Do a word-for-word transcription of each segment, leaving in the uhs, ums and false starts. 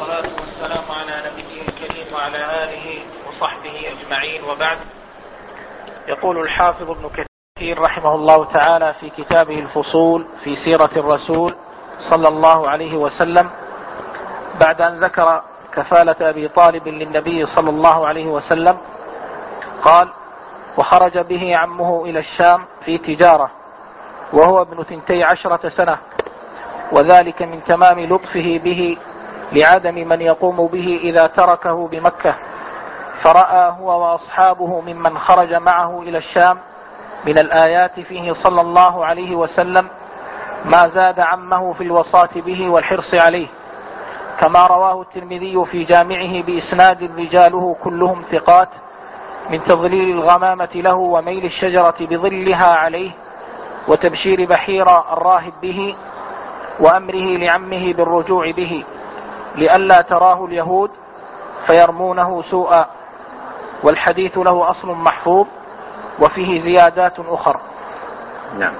والصلاة والسلام على نبيه الكريم وعلى آله وصحبه أجمعين، وبعد. يقول الحافظ ابن كثير رحمه الله تعالى في كتابه الفصول في سيرة الرسول صلى الله عليه وسلم، بعد أن ذكر كفالة أبي طالب للنبي صلى الله عليه وسلم، قال: وخرج به عمه إلى الشام في تجارة وهو ابن ثنتي عشرة سنة، وذلك من تمام لطفه به لعدم من يقوم به إذا تركه بمكة، فرأى هو وأصحابه ممن خرج معه إلى الشام من الآيات فيه صلى الله عليه وسلم ما زاد عمه في الوصاة به والحرص عليه، كما رواه الترمذي في جامعه بإسناد رجاله كلهم ثقات، من تظليل الغمامة له وميل الشجرة بظلها عليه وتبشير بحير الراهب به وأمره لعمه بالرجوع به لئلا تراه اليهود فيرمونه سوءا، والحديث له أصل محفوظ وفيه زيادات أخرى. نعم.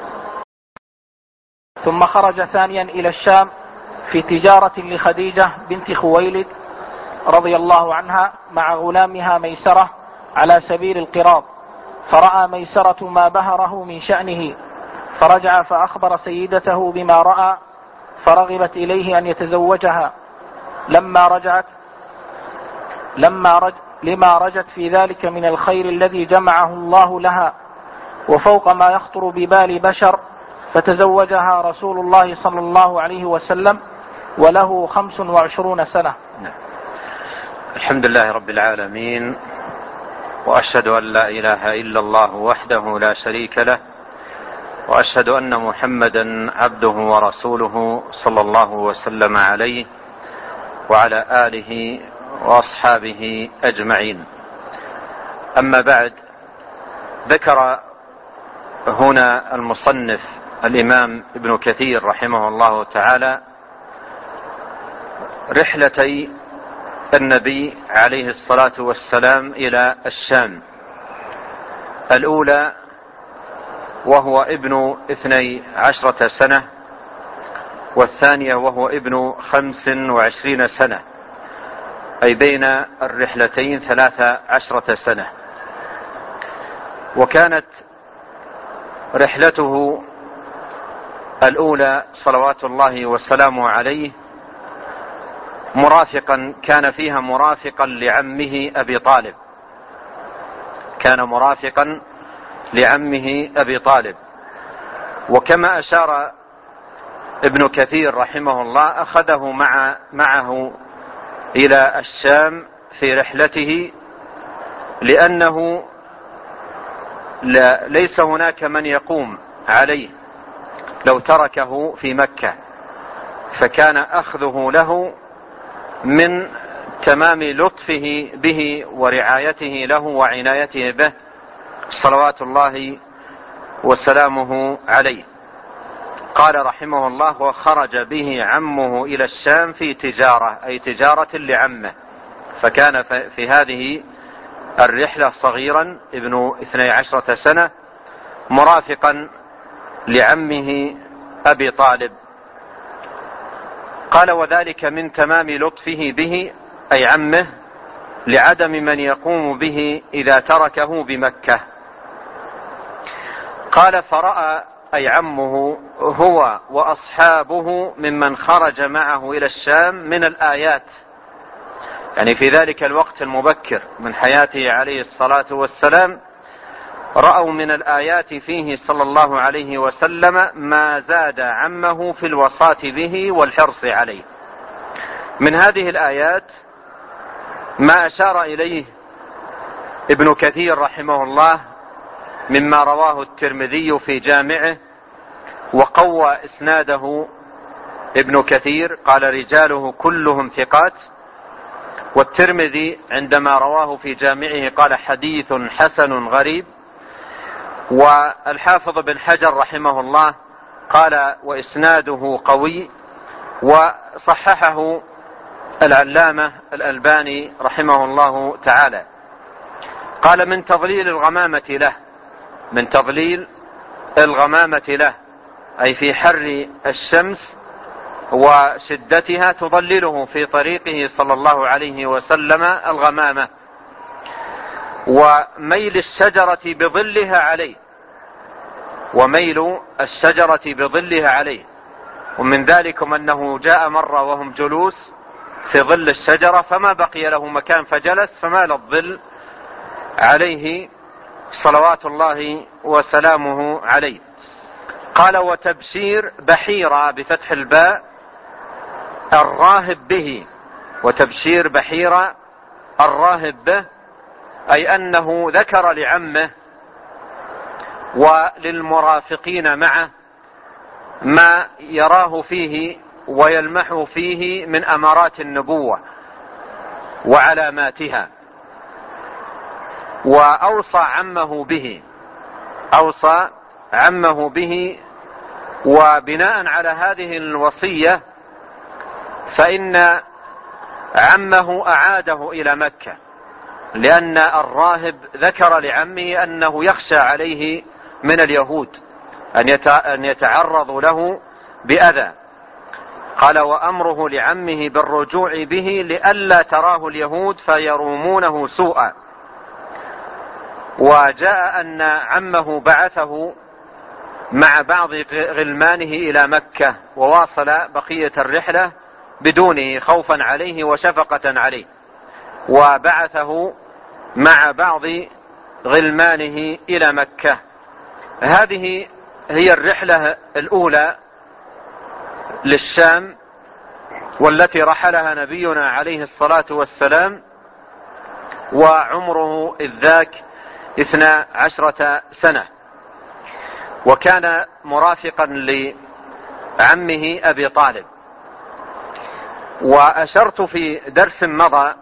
ثم خرج ثانيا إلى الشام في تجارة لخديجة بنت خويلد رضي الله عنها مع غلامها ميسرة على سبيل القراض، فرأى ميسرة ما بهره من شأنه، فرجع فأخبر سيدته بما رأى، فرغبت إليه أن يتزوجها. لما رجعت لما رج لما رجت في ذلك من الخير الذي جمعه الله لها وفوق ما يخطر ببال بشر، فتزوجها رسول الله صلى الله عليه وسلم وله خمس وعشرون سنة. الحمد لله رب العالمين، وأشهد أن لا إله إلا الله وحده لا شريك له، وأشهد أن محمدا عبده ورسوله صلى الله وسلم عليه وعلى آله وأصحابه أجمعين. أما بعد، ذكر هنا المصنف الإمام ابن كثير رحمه الله تعالى رحلتي النبي عليه الصلاة والسلام إلى الشام، الأولى وهو ابن اثني عشرة سنة، والثانية وهو ابن خمس وعشرين سنة، أي بين الرحلتين ثلاث عشرة سنة. وكانت رحلته الأولى صلوات الله وسلامه عليه مرافقا كان فيها مرافقا لعمه أبي طالب كان مرافقا لعمه أبي طالب وكما أشار ابن كثير رحمه الله، أخذه مع معه إلى الشام في رحلته، لأنه لا ليس هناك من يقوم عليه لو تركه في مكة، فكان أخذه له من تمام لطفه به ورعايته له وعنايته به صلوات الله وسلامه عليه. قال رحمه الله: وخرج به عمه إلى الشام في تجارة، أي تجارة لعمه، فكان في هذه الرحلة صغيرا ابن اثني عشرة سنة مرافقا لعمه أبي طالب. قال: وذلك من تمام لطفه به، أي عمه، لعدم من يقوم به إذا تركه بمكة. قال: فرأى، أي عمه، هو وأصحابه ممن خرج معه إلى الشام من الآيات، يعني في ذلك الوقت المبكر من حياته عليه الصلاة والسلام رأوا من الآيات فيه صلى الله عليه وسلم ما زاد عمه في الوصاة به والحرص عليه. من هذه الآيات ما أشار إليه ابن كثير رحمه الله مما رواه الترمذي في جامعه، وقوى إسناده ابن كثير، قال: رجاله كلهم ثقات. والترمذي عندما رواه في جامعه قال: حديث حسن غريب. والحافظ بن حجر رحمه الله قال: وإسناده قوي. وصححه العلامة الألباني رحمه الله تعالى، قال: من تضليل الغمامة له من تضليل الغمامة له أي في حر الشمس وشدتها تضلله في طريقه صلى الله عليه وسلم الغمامة، وميل الشجرة بظلها عليه وميل الشجرة بظلها عليه ومن ذلكم أنه جاء مرة وهم جلوس في ظل الشجرة فما بقي له مكان فجلس فمال الظل عليه صلوات الله وسلامه عليه. قال وتبشير بحيرة بفتح الباء الراهب به، وتبشير بحيرة الراهب به أي أنه ذكر لعمه وللمرافقين معه ما يراه فيه ويلمح فيه من أمارات النبوة وعلاماتها، وأوصى عمه به أوصى عمه به وبناء على هذه الوصية فإن عمه أعاده إلى مكة، لأن الراهب ذكر لعمه أنه يخشى عليه من اليهود أن يتعرضوا له بأذى. قال وأمره لعمه بالرجوع به لئلا تراه اليهود فيرومونه سوءا. وجاء أن عمه بعثه مع بعض غلمانه إلى مكة وواصل بقية الرحلة بدونه خوفا عليه وشفقة عليه، وبعثه مع بعض غلمانه إلى مكة. هذه هي الرحلة الأولى للشام والتي رحلها نبينا عليه الصلاة والسلام وعمره إذ ذاك اثنا عشرة سنة، وكان مرافقا لعمه أبي طالب. وأشرت في درس مضى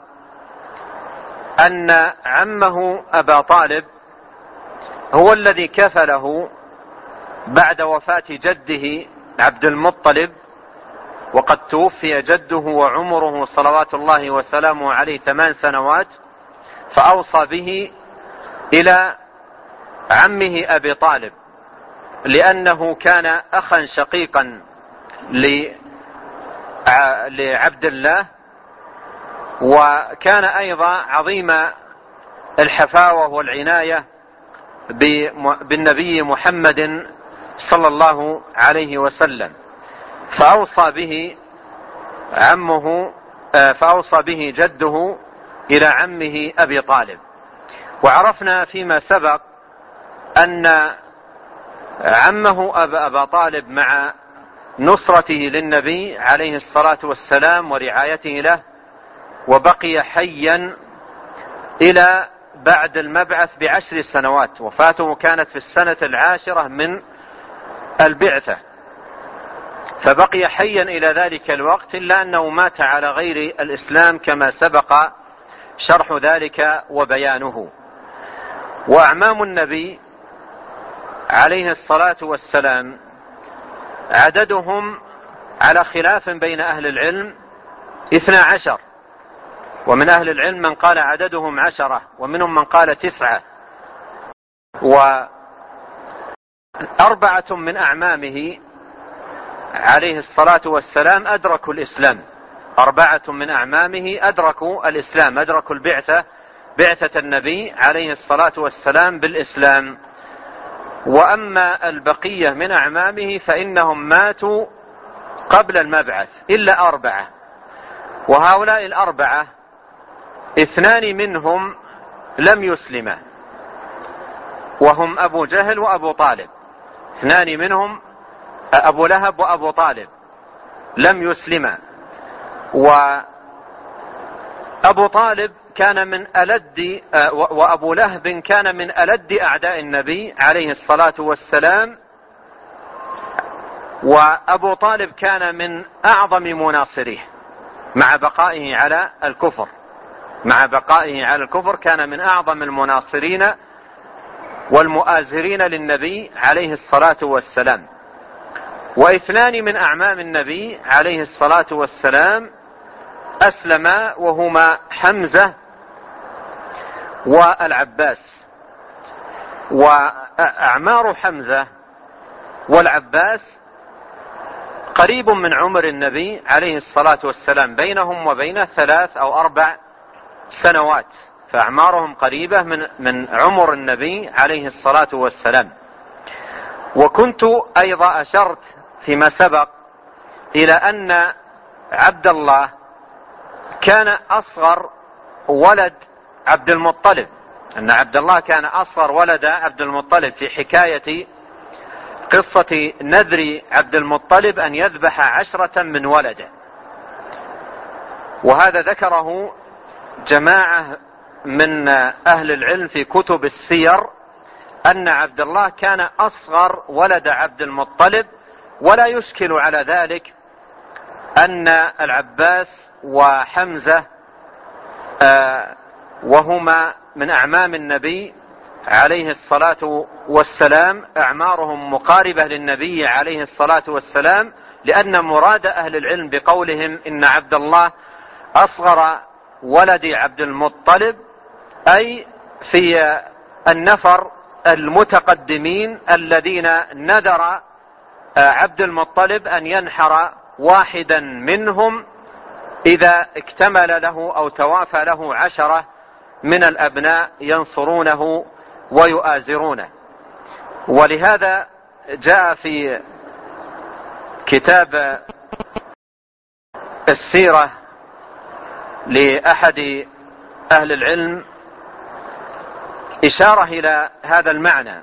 أن عمه أبا طالب هو الذي كفله بعد وفاة جده عبد المطلب، وقد توفي جده وعمره صلوات الله وسلامه عليه ثمان سنوات، فأوصى به إلى عمه أبي طالب لأنه كان أخا شقيقا لعبد الله، وكان أيضا عظيم الحفاوة والعناية بالنبي محمد صلى الله عليه وسلم، فأوصى به عمه فأوصى به جده إلى عمه أبي طالب. وعرفنا فيما سبق أن عمه أبا, أبا طالب مع نصرته للنبي عليه الصلاة والسلام ورعايته له وبقي حيا إلى بعد المبعث بعشر سنوات، وفاته كانت في السنة العاشرة من البعثة، فبقي حيا إلى ذلك الوقت، إلا أنه مات على غير الإسلام كما سبق شرح ذلك وبيانه. وأعمام النبي عليه الصلاة والسلام عددهم على خلاف بين أهل العلم اثنا عشر، ومن أهل العلم من قال عددهم عشرة، ومنهم من قال تسعة. وأربعة من أعمامه عليه الصلاة والسلام أدركوا الإسلام، أربعة من أعمامه أدركوا الإسلام، أدركوا البعثة بعثة النبي عليه الصلاة والسلام بالإسلام. وأما البقية من أعمامه فإنهم ماتوا قبل المبعث إلا أربعة، وهؤلاء الأربعة اثنان منهم لم يسلما، وهم أبو جهل وأبو طالب. اثنان منهم أبو لهب وأبو طالب لم يسلما، وأبو طالب كان من ألد وأبو لهب كان من ألد أعداء النبي عليه الصلاة والسلام، وأبو طالب كان من أعظم مناصريه مع بقائه على الكفر مع بقائه على الكفر كان من أعظم المناصرين والمؤازرين للنبي عليه الصلاة والسلام. واثنان من أعمام النبي عليه الصلاة والسلام أسلما، وهما حمزة والعباس. وأعمار حمزة والعباس قريب من عمر النبي عليه الصلاة والسلام، بينهم وبينه ثلاث أو أربع سنوات، فأعمارهم قريبة من من عمر النبي عليه الصلاة والسلام. وكنت أيضا أشرت فيما سبق إلى أن عبد الله كان أصغر ولد عبد المطلب، أن عبد الله كان أصغر ولد عبد المطلب في حكاية قصة نذر عبد المطلب أن يذبح عشرة من ولده. وهذا ذكره جماعة من أهل العلم في كتب السير، أن عبد الله كان أصغر ولد عبد المطلب، ولا يشكل على ذلك أن العباس وحمزة آه وهما من أعمام النبي عليه الصلاة والسلام أعمارهم مقاربة للنبي عليه الصلاة والسلام، لأن مراد أهل العلم بقولهم إن عبد الله أصغر ولد عبد المطلب أي في النفر المتقدمين الذين نذر عبد المطلب أن ينحر واحدا منهم إذا اكتمل له أو توافى له عشرة من الأبناء ينصرونه ويؤازرونه. ولهذا جاء في كتاب السيرة لأحد أهل العلم إشارة إلى هذا المعنى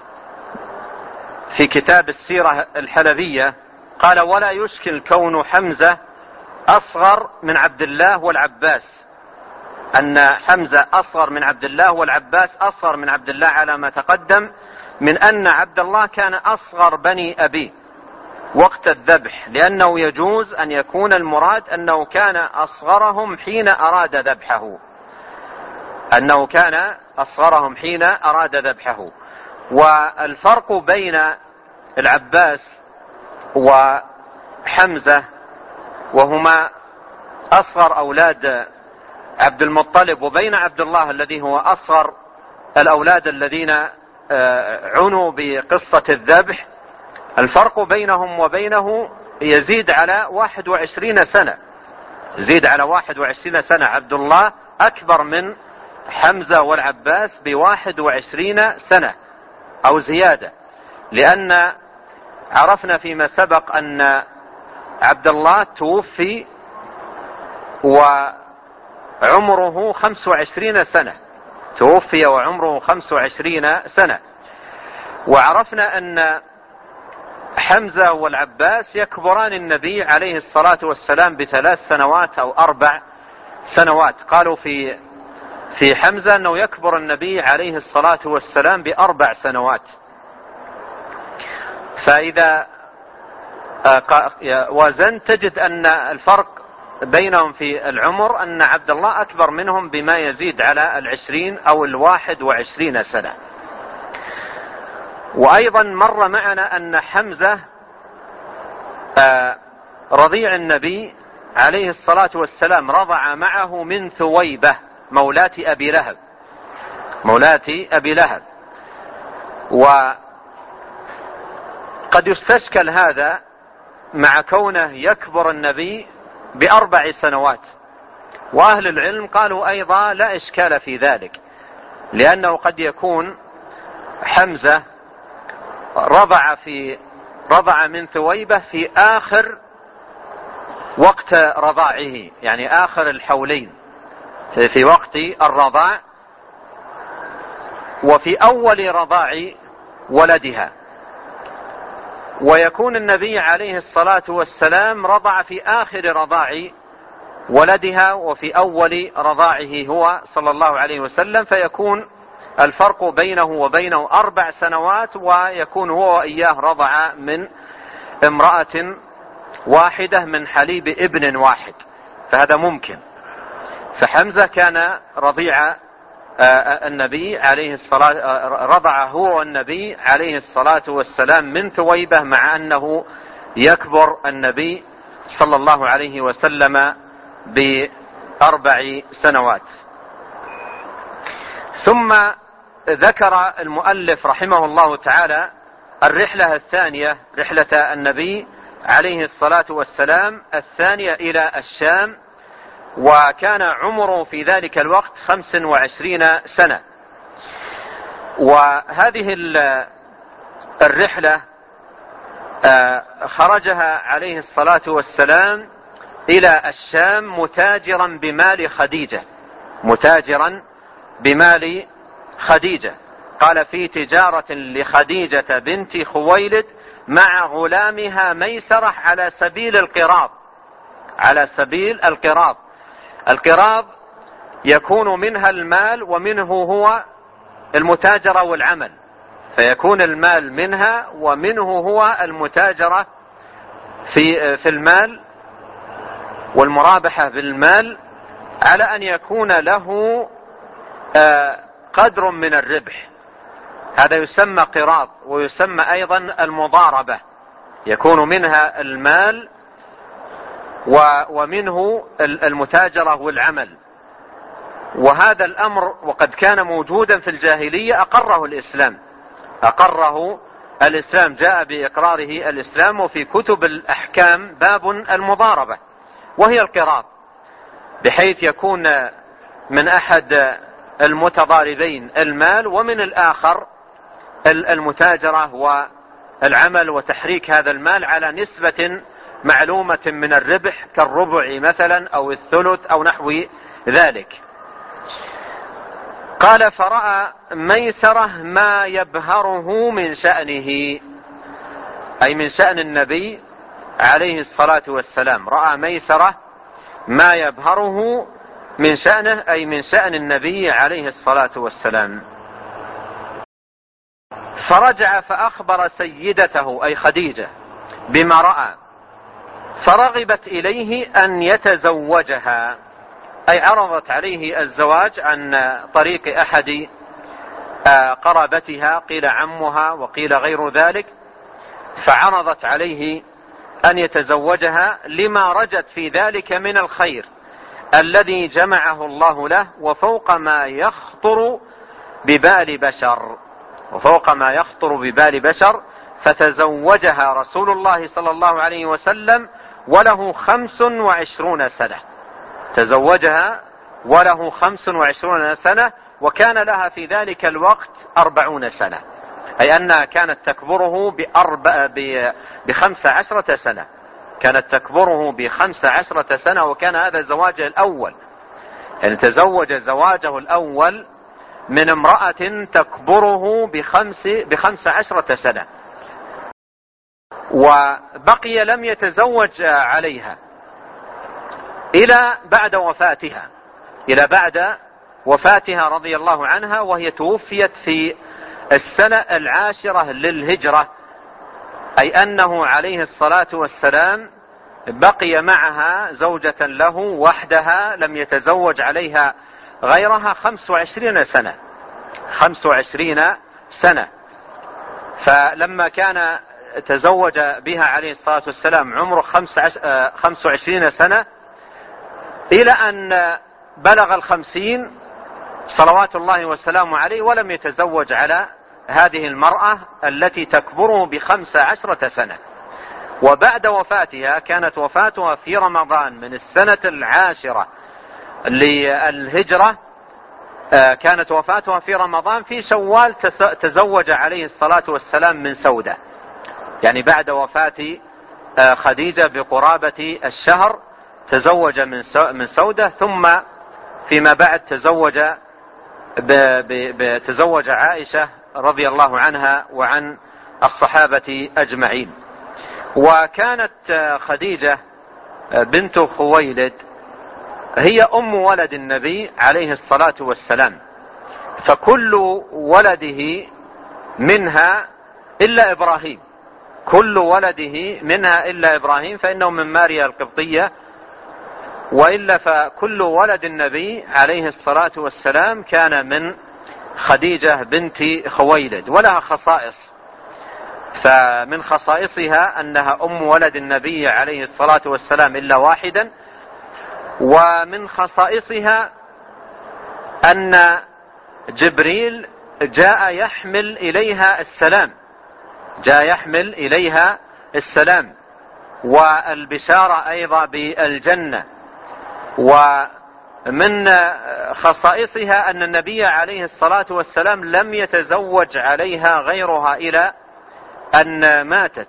في كتاب السيرة الحلبية، قال: ولا يشكل كون حمزة أصغر من عبد الله والعباس، أن حمزة أصغر من عبد الله والعباس أصغر من عبد الله على ما تقدم، من أن عبد الله كان أصغر بني أبيه وقت الذبح، لأنه يجوز أن يكون المراد أنه كان أصغرهم حين أراد ذبحه أنه كان أصغرهم حين أراد ذبحه. والفرق بين العباس وحمزة وهما أصغر أولاد عبد المطلب وبين عبد الله الذي هو أصغر الأولاد الذين عنوا بقصة الذبح، الفرق بينهم وبينه يزيد على واحد وعشرين سنة يزيد على واحد وعشرين سنة. عبد الله أكبر من حمزة والعباس بواحد وعشرين سنة أو زيادة، لأن عرفنا فيما سبق أن عبد الله توفي وعمره خمس وعشرين سنة توفي وعمره خمس وعشرين سنة. وعرفنا أن حمزة والعباس يكبران النبي عليه الصلاة والسلام بثلاث سنوات أو أربع سنوات. قالوا في في حمزة أنه يكبر النبي عليه الصلاة والسلام بأربع سنوات. فإذا وزنت تجد أن الفرق بينهم في العمر أن عبد الله أكبر منهم بما يزيد على العشرين أو الواحد وعشرين سنة. وأيضا مر معنا أن حمزة رضيع النبي عليه الصلاة والسلام رضع معه من ثويبة مولاة أبي لهب مولاة أبي لهب وقد يستشكل هذا مع كونه يكبر النبي بأربع سنوات. وأهل العلم قالوا أيضا لا إشكال في ذلك، لأنه قد يكون حمزة رضع في رضع من ثويبة في آخر وقت رضاعه، يعني آخر الحولين في وقت الرضاع وفي أول رضاع ولدها. ويكون النبي عليه الصلاة والسلام رضع في آخر رضاع ولدها وفي أول رضاعه هو صلى الله عليه وسلم، فيكون الفرق بينه وبينه أربع سنوات، ويكون هو وإياه رضع من امرأة واحدة من حليب ابن واحد، فهذا ممكن. فحمزة كان رضيع النبي عليه الصلاة رضع هو والنبي عليه الصلاة والسلام من ثويبة، مع أنه يكبر النبي صلى الله عليه وسلم بأربع سنوات. ثم ذكر المؤلف رحمه الله تعالى الرحلة الثانية، رحلة النبي عليه الصلاة والسلام الثانية إلى الشام، وكان عمره في ذلك الوقت خمس وعشرين سنة. وهذه الرحلة خرجها عليه الصلاة والسلام إلى الشام متاجرا بمال خديجة، متاجرا بمال خديجة. قال: في تجارة لخديجة بنت خويلد مع غلامها ميسرة على سبيل القراض، على سبيل القراض. القراض يكون منها المال ومنه هو المتاجرة والعمل، فيكون المال منها ومنه هو المتاجرة في في المال والمرابحة بالمال، على أن يكون له قدر من الربح. هذا يسمى قراض، ويسمى أيضا المضاربة، يكون منها المال ومنه المتاجرة والعمل. وهذا الأمر وقد كان موجودا في الجاهلية أقره الإسلام، أقره الإسلام، جاء بإقراره الإسلام. وفي كتب الأحكام باب المضاربة، وهي القراض، بحيث يكون من أحد المتضاربين المال ومن الآخر المتاجرة والعمل وتحريك هذا المال على نسبة معلومة من الربح، كالربع مثلا أو الثلث أو نحو ذلك. قال: فرأى ميسرة ما يبهره من شأنه، أي من شأن النبي عليه الصلاة والسلام. رأى ميسرة ما يبهره من شأنه، أي من شأن النبي عليه الصلاة والسلام. فرجع فأخبر سيدته أي خديجة بما رأى، فرغبت إليه أن يتزوجها، أي عرضت عليه الزواج عن طريق أحد قرابتها، قيل عمها وقيل غير ذلك، فعرضت عليه أن يتزوجها لما رجت في ذلك من الخير الذي جمعه الله له، وفوق ما يخطر ببال بشر، وفوق ما يخطر ببال بشر. فتزوجها رسول الله صلى الله عليه وسلم وله خمس وعشرون سنة، تزوجها وله خمس وعشرون سنة، وكان لها في ذلك الوقت أربعون سنة، أي أنها كانت تكبره بأربع بخمس عشرة سنة، كانت تكبره بخمس عشرة سنة. وكان هذا زواجه الأول، يعني تزوج زواجه الأول من امرأة تكبره بخمس بخمس عشرة سنة، وبقي لم يتزوج عليها إلى بعد وفاتها، إلى بعد وفاتها رضي الله عنها، وهي توفيت في السنة العاشرة للهجرة، أي أنه عليه الصلاة والسلام بقي معها زوجة له وحدها، لم يتزوج عليها غيرها خمس وعشرين سنة، خمس وعشرين سنة. فلما كان تزوج بها عليه الصلاة والسلام عمره خمس وعشرين سنة، إلى أن بلغ الخمسين صلوات الله وسلامه عليه، ولم يتزوج على هذه المرأة التي تكبره بخمس عشرة سنة. وبعد وفاتها، كانت وفاتها في رمضان من السنة العاشرة للهجرة، كانت وفاتها في رمضان، في شوال تزوج عليه الصلاة والسلام من سودة، يعني بعد وفاة خديجة بقرابة الشهر تزوج من سودة، ثم فيما بعد تزوج تزوج عائشة رضي الله عنها وعن الصحابة أجمعين. وكانت خديجة بنت خويلد هي أم ولد النبي عليه الصلاة والسلام، فكل ولده منها إلا إبراهيم، كل ولده منها إلا إبراهيم، فإنه من ماريا القبطية، وإلا فكل ولد النبي عليه الصلاة والسلام كان من خديجة بنت خويلد. ولها خصائص، فمن خصائصها أنها أم ولد النبي عليه الصلاة والسلام إلا واحدا. ومن خصائصها أن جبريل جاء يحمل إليها السلام، جاء يحمل إليها السلام والبشارة أيضا بالجنة. ومن خصائصها أن النبي عليه الصلاة والسلام لم يتزوج عليها غيرها إلى أن ماتت،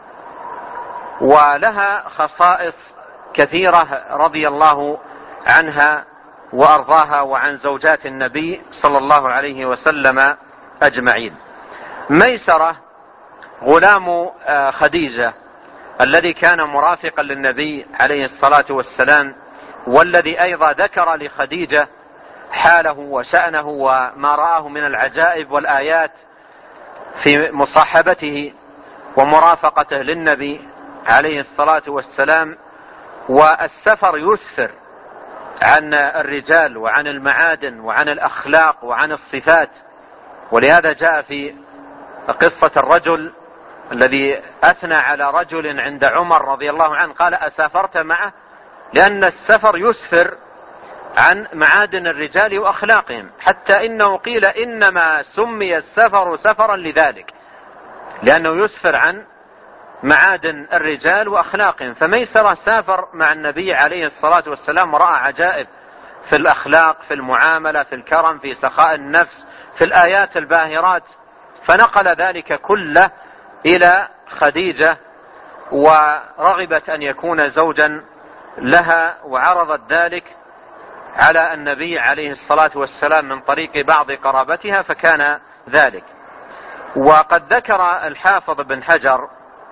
ولها خصائص كثيرة رضي الله عنها وأرضاها وعن زوجات النبي صلى الله عليه وسلم أجمعين. ميسرة غلام خديجة الذي كان مرافقا للنبي عليه الصلاة والسلام، والذي أيضا ذكر لخديجة حاله وشأنه وما رآه من العجائب والآيات في مصاحبته ومرافقته للنبي عليه الصلاة والسلام. والسفر يسفر عن الرجال وعن المعادن وعن الأخلاق وعن الصفات، ولهذا جاء في قصة الرجل الذي أثنى على رجل عند عمر رضي الله عنه قال: أسافرت معه؟ لأن السفر يسفر عن معادن الرجال وأخلاقهم، حتى إنه قيل إنما سمي السفر سفرا لذلك، لأنه يسفر عن معادن الرجال وأخلاقهم. فميسرة سافر مع النبي عليه الصلاة والسلام ورأى عجائب في الأخلاق، في المعاملة، في الكرم، في سخاء النفس، في الآيات الباهرات، فنقل ذلك كله إلى خديجة، ورغبت أن يكون زوجا لها، وعرضت ذلك على النبي عليه الصلاة والسلام من طريق بعض قرابتها، فكان ذلك. وقد ذكر الحافظ بن حجر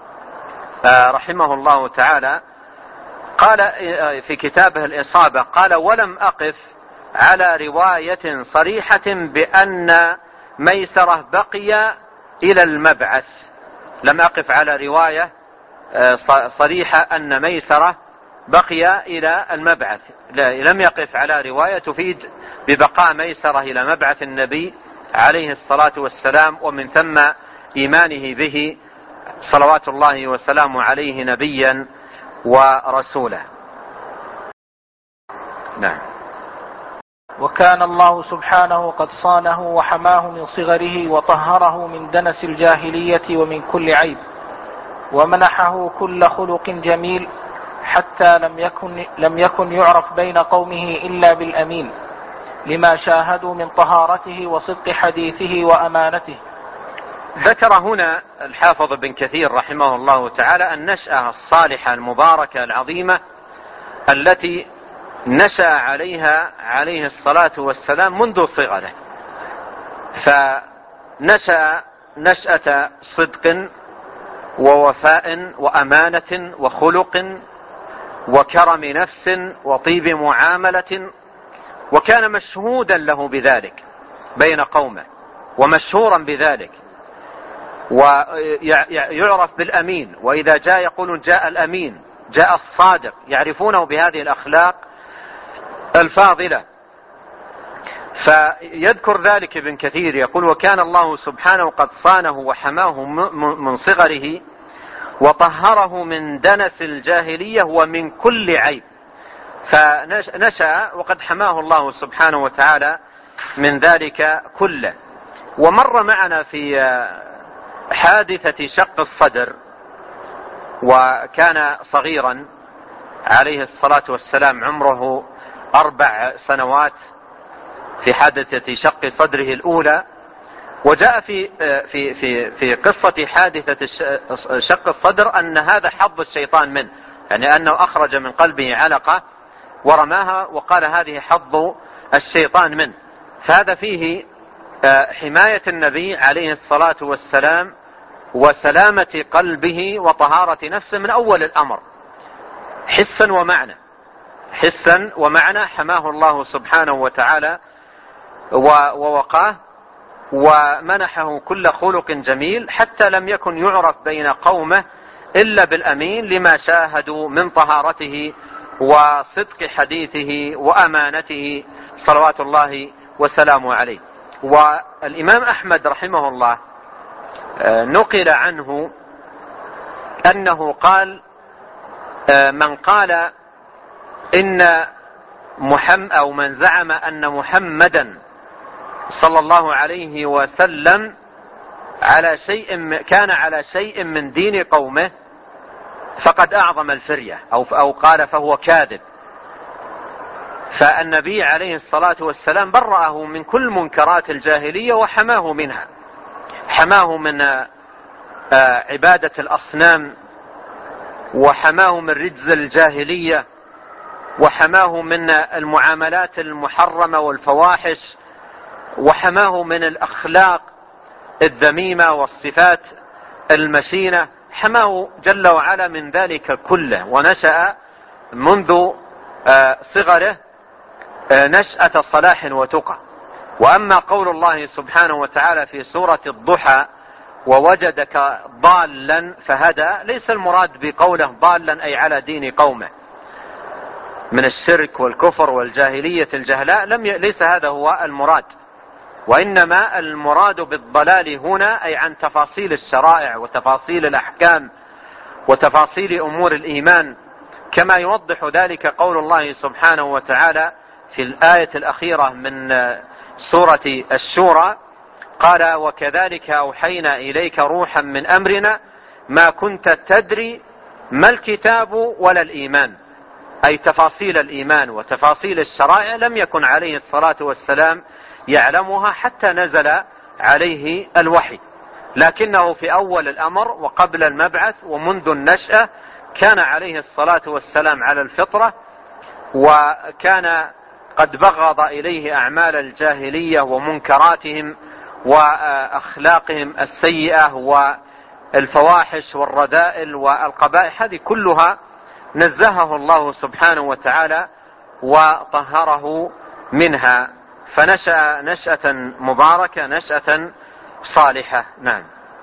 رحمه الله تعالى قال في كتابه الإصابة قال: ولم أقف على رواية صريحة بأن ميسرة بقي إلى المبعث. لم أقف على رواية صريحة أن ميسرة بقي إلى المبعث، لم يقف على رواية تفيد ببقاء ميسرة إلى مبعث النبي عليه الصلاة والسلام، ومن ثم إيمانه به صلوات الله وسلامه عليه نبيا ورسولا. نعم. وكان الله سبحانه قد صانه وحماه من صغره وطهره من دنس الجاهلية ومن كل عيب، ومنحه كل خلق جميل، حتى لم يكن, لم يكن يعرف بين قومه إلا بالأمين، لما شاهدوا من طهارته وصدق حديثه وأمانته. ذكر هنا الحافظ بن كثير رحمه الله تعالى النشأة الصالحة المباركة العظيمة التي نشأ عليها عليه الصلاة والسلام منذ صغره، فنشأ نشأة صدق ووفاء وأمانة وخلق وكرم نفس وطيب معاملة، وكان مشهودا له بذلك بين قومه ومشهورا بذلك، ويعرف بالأمين، وإذا جاء يقولون جاء الأمين، جاء الصادق، يعرفونه بهذه الأخلاق الفاضلة. فيذكر ذلك ابن كثير يقول: وكان الله سبحانه قد صانه وحماه من صغره وطهره من دنس الجاهلية ومن كل عيب. فنشأ وقد حماه الله سبحانه وتعالى من ذلك كله. ومر معنا في حادثة شق الصدر، وكان صغيرا عليه الصلاة والسلام عمره أربع سنوات في حادثة شق صدره الأولى. وجاء في في في في قصة حادثة شق الصدر أن هذا حظ الشيطان منه، يعني أنه أخرج من قلبه علقة ورماها وقال هذه حظ الشيطان منه. فهذا فيه حماية النبي عليه الصلاة والسلام وسلامة قلبه وطهارة نفسه من أول الأمر، حسا ومعنى حسا ومعنى حماه الله سبحانه وتعالى ووقاه ومنحه كل خلق جميل، حتى لم يكن يعرف بين قومه إلا بالأمين، لما شاهدوا من طهارته وصدق حديثه وأمانته صلوات الله وسلامه عليه. والإمام أحمد رحمه الله نقل عنه أنه قال: من قال إن محمد أو من زعم أن محمدا صلى الله عليه وسلم على شيء كان على شيء من دين قومه فقد أعظم الفرية، أو أو قال فهو كاذب. فالنبي عليه الصلاة والسلام برأه من كل منكرات الجاهلية وحماه منها، حماه من عبادة الأصنام، وحماه من رجز الجاهلية، وحماه من المعاملات المحرمة والفواحش، وحماه من الأخلاق الذميمة والصفات المشينة، حماه جل وعلا من ذلك كله. ونشأ منذ صغره نشأة صلاح وتقى. وأما قول الله سبحانه وتعالى في سورة الضحى ووجدك ضالا فهدى، ليس المراد بقوله ضالا أي على دين قومه من الشرك والكفر والجاهلية الجهلاء، لم ي... ليس هذا هو المراد، وإنما المراد بالضلال هنا أي عن تفاصيل الشرائع وتفاصيل الأحكام وتفاصيل أمور الإيمان، كما يوضح ذلك قول الله سبحانه وتعالى في الآية الأخيرة من سورة الشورى، قال وكذلك أوحينا إليك روحا من أمرنا ما كنت تدري ما الكتاب ولا الإيمان، أي تفاصيل الإيمان وتفاصيل الشرائع لم يكن عليه الصلاة والسلام يعلمها حتى نزل عليه الوحي، لكنه في أول الأمر وقبل المبعث ومنذ النشأة كان عليه الصلاة والسلام على الفطرة، وكان قد بغض إليه أعمال الجاهلية ومنكراتهم وأخلاقهم السيئة والفواحش والرذائل والقبائح، هذه كلها نزهه الله سبحانه وتعالى وطهره منها، فنشأ نشأة مباركة، نشأة صالحة. نعم.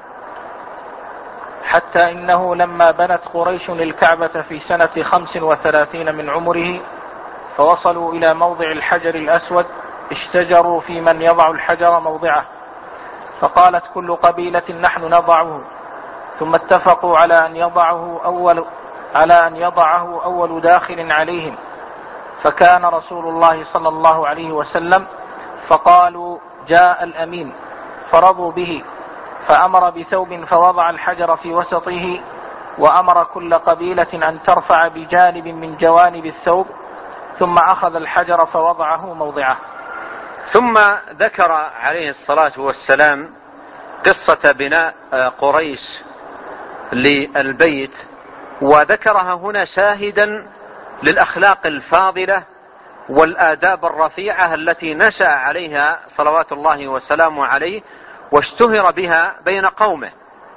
حتى إنه لما بنت قريش الكعبة في سنة خمس وثلاثين من عمره فوصلوا إلى موضع الحجر الأسود اشتجروا في من يضع الحجر موضعه، فقالت كل قبيلة نحن نضعه، ثم اتفقوا على أن يضعه أول على أن يضعه أول داخل عليهم، فكان رسول الله صلى الله عليه وسلم، فقالوا جاء الأمين، فرضوا به، فأمر بثوب فوضع الحجر في وسطه، وأمر كل قبيلة أن ترفع بجانب من جوانب الثوب، ثم أخذ الحجر فوضعه موضعه. ثم ذكر عليه الصلاة والسلام قصة بناء قريش للبيت، وذكرها هنا شاهدا للأخلاق الفاضلة والآداب الرفيعة التي نشأ عليها صلوات الله وسلامه عليه واشتهر بها بين قومه.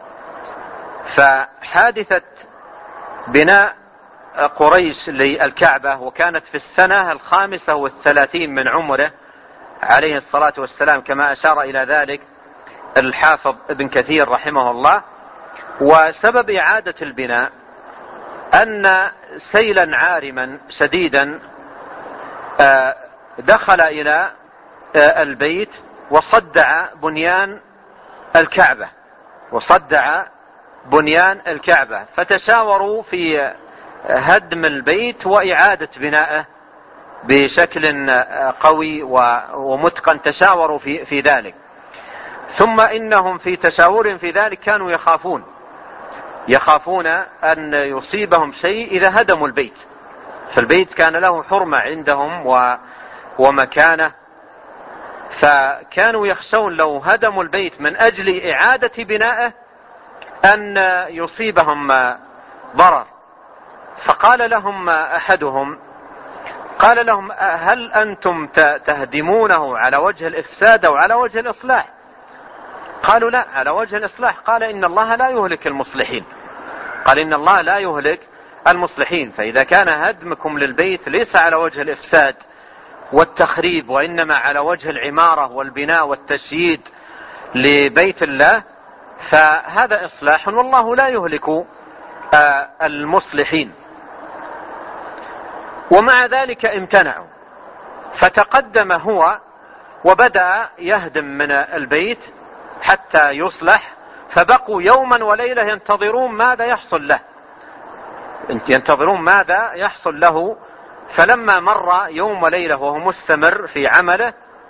فحادثة بناء قريش للكعبة وكانت في السنة الخامسة والثلاثين من عمره عليه الصلاة والسلام، كما أشار إلى ذلك الحافظ ابن كثير رحمه الله. وسبب إعادة البناء أن سيلا عارما شديدا دخل إلى البيت وصدع بنيان الكعبة وصدع بنيان الكعبة فتشاوروا في هدم البيت وإعادة بنائه بشكل قوي ومتقن، تشاوروا في, في ذلك. ثم إنهم في تشاور في ذلك كانوا يخافون يخافون أن يصيبهم شيء إذا هدموا البيت، فالبيت كان له حرمة عندهم ومكانه، فكانوا يخشون لو هدموا البيت من أجل إعادة بنائه أن يصيبهم ضرر. فقال لهم أحدهم قال لهم هل أنتم تهدمونه على وجه الإفساد أو على وجه الإصلاح؟ قالوا لا، على وجه الإصلاح. قال إن الله لا يهلك المصلحين قال إن الله لا يهلك المصلحين فإذا كان هدمكم للبيت ليس على وجه الإفساد والتخريب وإنما على وجه العمارة والبناء والتشييد لبيت الله فهذا إصلاح، والله لا يهلك المصلحين. ومع ذلك امتنعوا، فتقدم هو وبدأ يهدم من البيت حتى يصلح، فبقوا يوما وليلة ينتظرون ماذا يحصل له ينتظرون ماذا يحصل له. فلما مر يوم وليلة وهو مستمر في عمله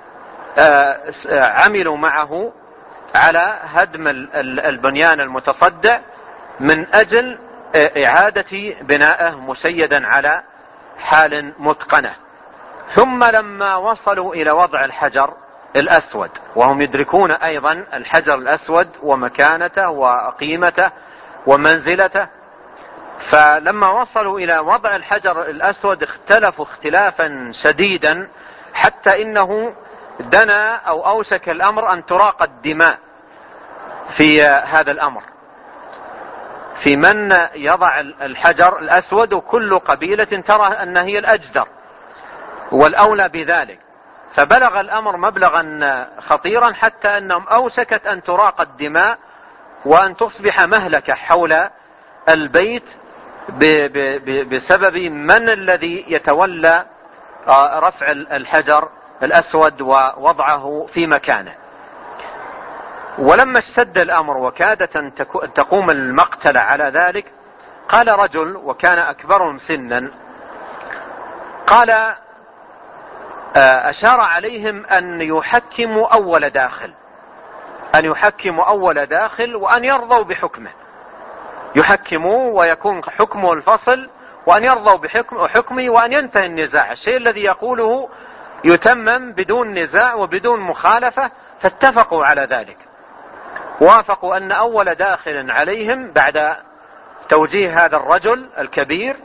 عملوا معه على هدم البنيان المتصدع من أجل إعادة بنائه مسيدا على حال متقنة. ثم لما وصلوا إلى وضع الحجر الأسود، وهم يدركون أيضا الحجر الأسود ومكانته وقيمته ومنزلته، فلما وصلوا إلى وضع الحجر الأسود اختلفوا اختلافا شديدا، حتى إنه دنا أو أوشك الأمر أن تراق الدماء في هذا الأمر، في من يضع الحجر الأسود، وكل قبيلة ترى أن هي الأجدر والأولى بذلك. فبلغ الأمر مبلغا خطيرا حتى أنهم أوشكت أن تراق الدماء وأن تصبح مهلكة حول البيت بسبب من الذي يتولى رفع الحجر الأسود ووضعه في مكانه. ولما اشتد الأمر وكادت أن تقوم المقتلة على ذلك، قال رجل وكان أكبرهم سنا، قال أشار عليهم أن يحكموا أول داخل، أن يحكموا أول داخل وأن يرضوا بحكمه، يحكموا ويكون حكمه الفصل، وأن يرضوا بحكمه وأن ينتهي النزاع. الشيء الذي يقوله يتمم بدون نزاع وبدون مخالفة. فاتفقوا على ذلك، وافقوا أن أول داخل عليهم بعد توجيه هذا الرجل الكبير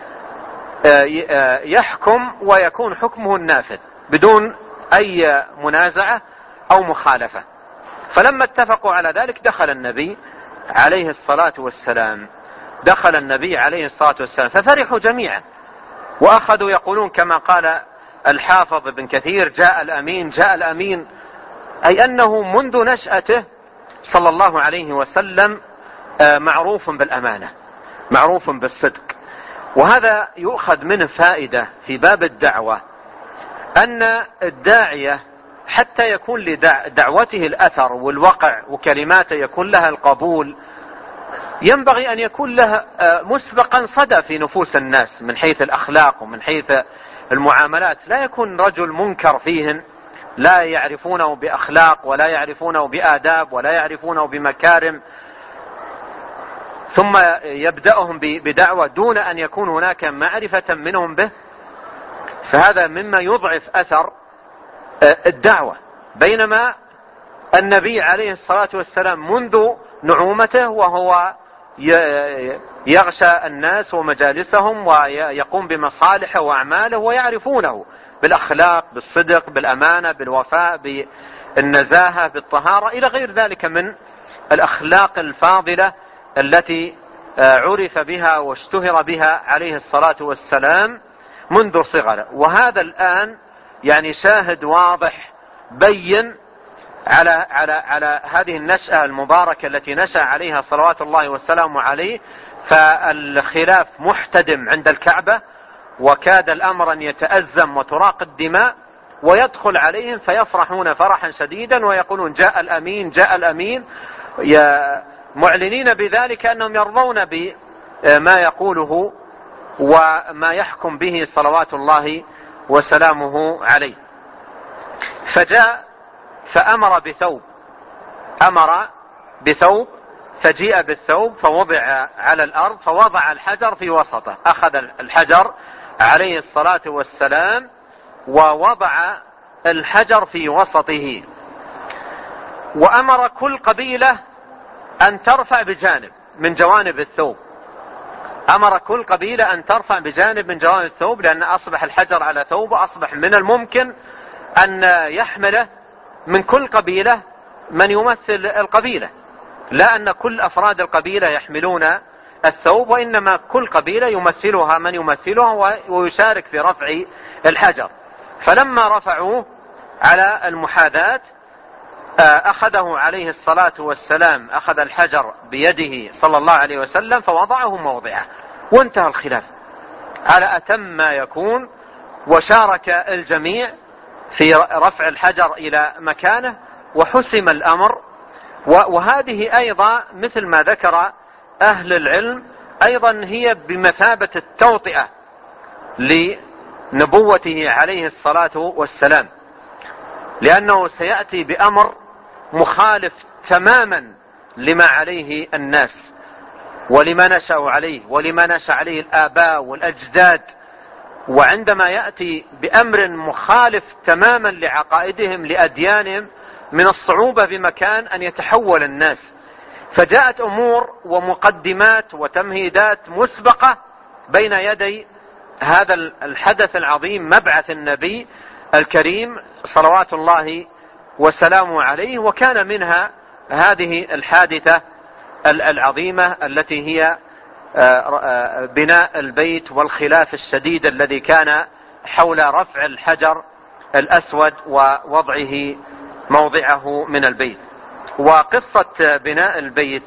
يحكم ويكون حكمه النافذ بدون أي منازعة أو مخالفة. فلما اتفقوا على ذلك دخل النبي عليه الصلاة والسلام دخل النبي عليه الصلاة والسلام ففرحوا جميعا، وأخذوا يقولون كما قال الحافظ ابن كثير: جاء الأمين جاء الأمين، أي أنه منذ نشأته صلى الله عليه وسلم معروف بالأمانة، معروف بالصدق. وهذا يؤخذ منه فائدة في باب الدعوة، أن الداعية حتى يكون لدعوته الأثر والوقع وكلماته يكون لها القبول، ينبغي أن يكون لها مسبقا صدى في نفوس الناس من حيث الأخلاق ومن حيث المعاملات. لا يكون رجل منكر فيهن، لا يعرفونه بأخلاق ولا يعرفونه بآداب ولا يعرفونه بمكارم، ثم يبدأهم بدعوة دون أن يكون هناك معرفة منهم به، فهذا مما يضعف أثر الدعوة. بينما النبي عليه الصلاة والسلام منذ نعومته وهو يغشى الناس ومجالسهم ويقوم بمصالحه وأعماله، ويعرفونه بالأخلاق، بالصدق، بالأمانة، بالوفاء، بالنزاهة، بالطهارة، إلى غير ذلك من الأخلاق الفاضلة التي عرف بها واشتهر بها عليه الصلاة والسلام منذ صغره. وهذا الآن يعني شاهد واضح بين على على على هذه النشأة المباركة التي نشأ عليها صلوات الله والسلام عليه. فالخلاف محتدم عند الكعبة، وكاد الأمر أن يتأزم وتراق الدماء، ويدخل عليهم فيفرحون فرحا شديدا ويقولون: جاء الأمين جاء الأمين، معلنين بذلك أنهم يرضون بما يقوله وما يحكم به صلوات الله وسلامه عليه. فجاء فأمر بثوب أمر بثوب فجيء بالثوب فوضع على الأرض، فوضع الحجر في وسطه، أخذ الحجر عليه الصلاة والسلام ووضع الحجر في وسطه، وأمر كل قبيلة أن ترفع بجانب من جوانب الثوب، أمر كل قبيلة أن ترفع بجانب من جوانب الثوب، لأن أصبح الحجر على ثوب، أصبح من الممكن أن يحمله من كل قبيلة من يمثل القبيلة، لا أن كل أفراد القبيلة يحملون الثوب، وإنما كل قبيلة يمثلها من يمثلها ويشارك في رفع الحجر. فلما رفعوه على المحاذاة أخذه عليه الصلاة والسلام، أخذ الحجر بيده صلى الله عليه وسلم فوضعه موضعه، وانتهى الخلاف على أتم ما يكون، وشارك الجميع في رفع الحجر إلى مكانه وحسم الأمر. وهذه أيضا مثل ما ذكر أهل العلم أيضا هي بمثابة التوطئة لنبوته عليه الصلاة والسلام، لأنه سيأتي بأمر مخالف تماما لما عليه الناس، ولما نشأوا عليه ولما نشأ عليه الآباء والأجداد، وعندما يأتي بأمر مخالف تماما لعقائدهم لأديانهم من الصعوبة بمكان أن يتحول الناس. فجاءت أمور ومقدمات وتمهيدات مسبقة بين يدي هذا الحدث العظيم، مبعث النبي الكريم صلوات الله وسلامه عليه. وكان منها هذه الحادثة العظيمة التي هي بناء البيت والخلاف الشديد الذي كان حول رفع الحجر الأسود ووضعه موضعه من البيت. وقصة بناء البيت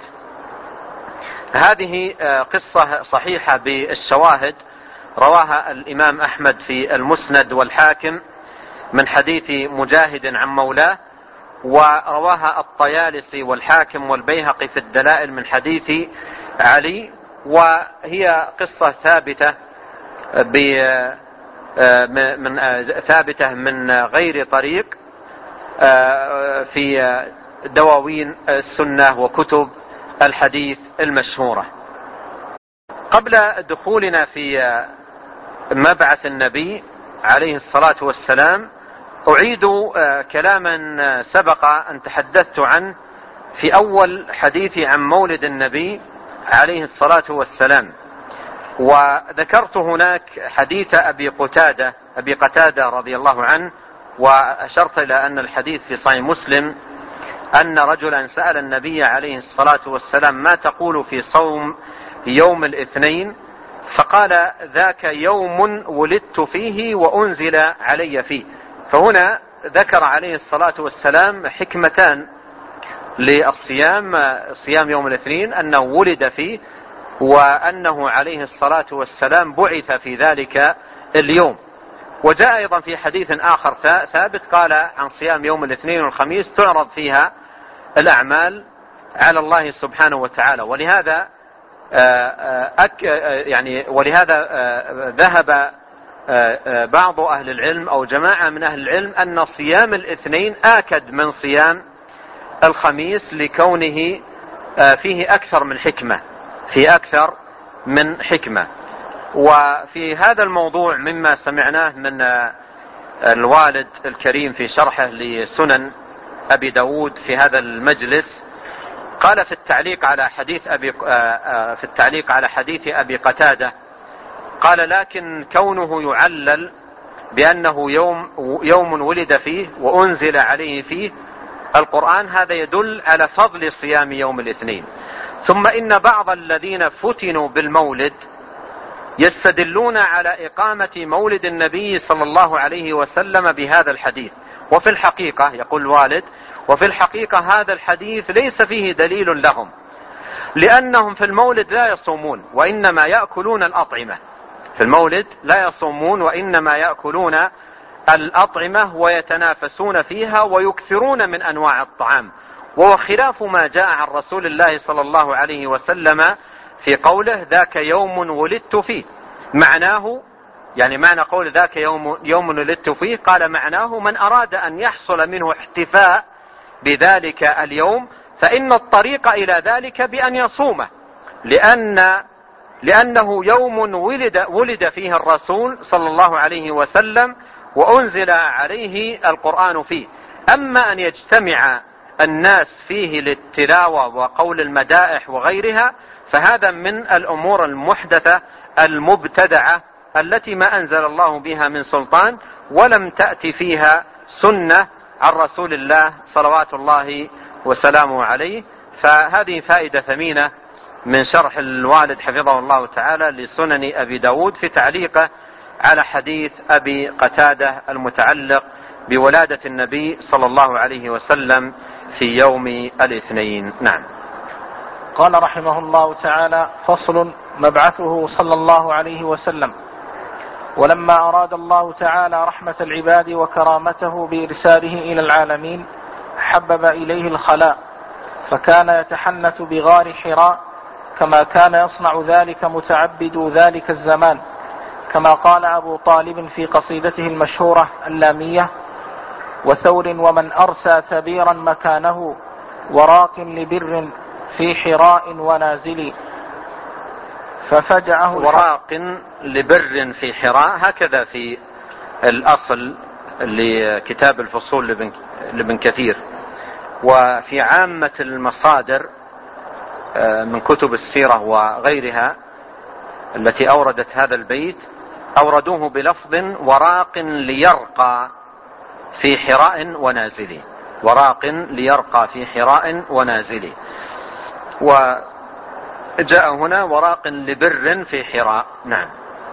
هذه قصة صحيحة بالشواهد، رواها الإمام أحمد في المسند والحاكم من حديث مجاهد عن مولاه، ورواها الطيالسي والحاكم والبيهقي في الدلائل من حديث علي. وهي قصة ثابتة من ثابتة من غير طريق في دواوين السنة وكتب الحديث المشهورة. قبل دخولنا في مبعث النبي عليه الصلاة والسلام أعيد كلاما سبق أن تحدثت عنه في أول حديثي عن مولد النبي عليه الصلاة والسلام، وذكرت هناك حديث أبي قتادة أبي قتادة رضي الله عنه، وأشرت إلى أن الحديث في صحيح مسلم أن رجلا سأل النبي عليه الصلاة والسلام ما تقول في صوم يوم الاثنين، فقال ذاك يوم ولدت فيه وأنزل علي فيه. فهنا ذكر عليه الصلاة والسلام حكمتان للصيام، صيام يوم الاثنين، أنه ولد فيه وأنه عليه الصلاة والسلام بعث في ذلك اليوم. وجاء أيضا في حديث آخر ثابت قال عن صيام يوم الاثنين والخميس تعرض فيها الأعمال على الله سبحانه وتعالى. ولهذا أك يعني ولهذا ذهب بعض أهل العلم أو جماعة من أهل العلم أن صيام الاثنين آكد من صيام الخميس لكونه فيه أكثر من حكمة في أكثر من حكمة. وفي هذا الموضوع مما سمعناه من الوالد الكريم في شرحه لسنن أبي داود في هذا المجلس، قال في التعليق على حديث أبي في التعليق على حديث أبي قتادة قال لكن كونه يعلل بأنه يوم يوم ولد فيه وأنزل عليه فيه القرآن هذا يدل على فضل صيام يوم الاثنين. ثم إن بعض الذين فتنوا بالمولد يستدلون على إقامة مولد النبي صلى الله عليه وسلم بهذا الحديث. وفي الحقيقة يقول الوالد وفي الحقيقة هذا الحديث ليس فيه دليل لهم، لأنهم في المولد لا يصومون وإنما يأكلون الأطعمة. في المولد لا يصومون وإنما يأكلون الأطعمة ويتنافسون فيها ويكثرون من أنواع الطعام، وهو خلاف ما جاء عن رسول الله صلى الله عليه وسلم في قوله ذاك يوم ولدت فيه. معناه يعني معنى قول ذاك يوم, يوم ولدت فيه قال معناه من أراد أن يحصل منه احتفاء بذلك اليوم فإن الطريق إلى ذلك بأن يصومه، لأن لأنه يوم ولد, ولد فيه الرسول صلى الله عليه وسلم وأنزل عليه القرآن فيه. أما أن يجتمع الناس فيه للتلاوة وقول المدائح وغيرها فهذا من الأمور المحدثة المبتدعة التي ما أنزل الله بها من سلطان ولم تأتي فيها سنة عن رسول الله صلوات الله وسلامه عليه. فهذه فائدة ثمينة من شرح الوالد حفظه الله تعالى لسنن أبي داود في تعليقه على حديث أبي قتادة المتعلق بولادة النبي صلى الله عليه وسلم في يوم الاثنين. نعم. قال رحمه الله تعالى: فصل: مبعثه صلى الله عليه وسلم. ولما أراد الله تعالى رحمة العباد وكرامته بإرساله إلى العالمين حبب إليه الخلاء، فكان يتحنث بغار حراء كما كان يصنع ذلك متعبد ذلك الزمان، كما قال أبو طالب في قصيدته المشهورة اللامية: وثور ومن أرسى ثبيرا مكانه وراق لبر في حراء ونازل. ففجعه وراق لبر في حراء، هكذا في الأصل لكتاب الفصول لابن كثير. وفي عامة المصادر من كتب السيرة وغيرها التي أوردت هذا البيت أوردوه بلفظ وراق ليرقى في حراء ونازله، وراق ليرقى في حراء ونازله، وجاء هنا وراق لبر في حراء. نعم.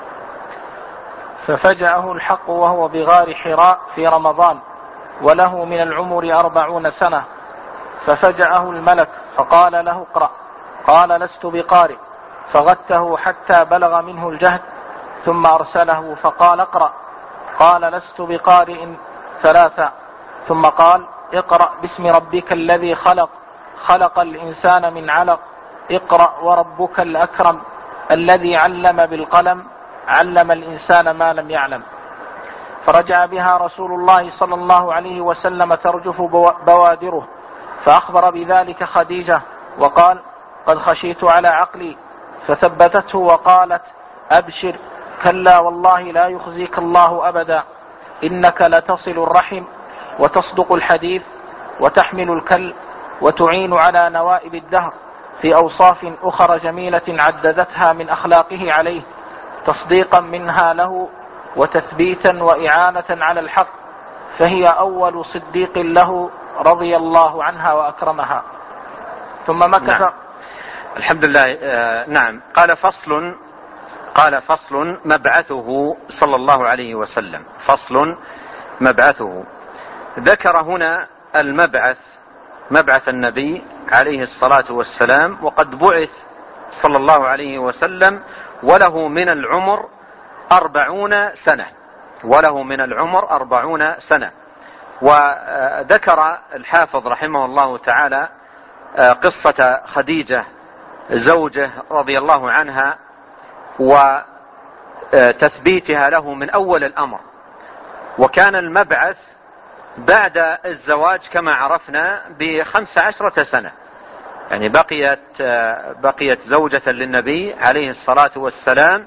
ففجأه الحق وهو بغار حراء في رمضان وله من العمر أربعون سنة، ففجأه الملك فقال له اقرأ، قال لست بقارئ، فغته حتى بلغ منه الجهد، ثم أرسله فقال اقرأ، قال لست بقارئ ثلاثة، ثم قال اقرأ باسم ربك الذي خلق، خلق الإنسان من علق، اقرأ وربك الأكرم الذي علم بالقلم، علم الإنسان ما لم يعلم. فرجع بها رسول الله صلى الله عليه وسلم ترجف بوادره، فأخبر بذلك خديجة وقال قد خشيت على عقلي، فثبتته وقالت أبشر، كلا والله لا يخزيك الله أبدا، إنك لتصل الرحم وتصدق الحديث وتحمل الكل وتعين على نوائب الدهر، في أوصاف أخرى جميلة عددتها من أخلاقه عليه، تصديقا منها له وتثبيتا وإعانة على الحق، فهي أول صديق له رضي الله عنها وأكرمها. ثم مكث. نعم. الحمد لله. آه نعم. قال فصل قال فصل مبعثه صلى الله عليه وسلم. فصل مبعثه. ذكر هنا المبعث، مبعث النبي عليه الصلاة والسلام، وقد بعث صلى الله عليه وسلم وله من العمر أربعون سنة، وله من العمر أربعون سنة. وذكر الحافظ رحمه الله تعالى قصة خديجة زوجه رضي الله عنها وتثبيتها له من أول الأمر. وكان المبعث بعد الزواج كما عرفنا بخمس عشرة سنة، يعني بقيت بقيت زوجة للنبي عليه الصلاة والسلام،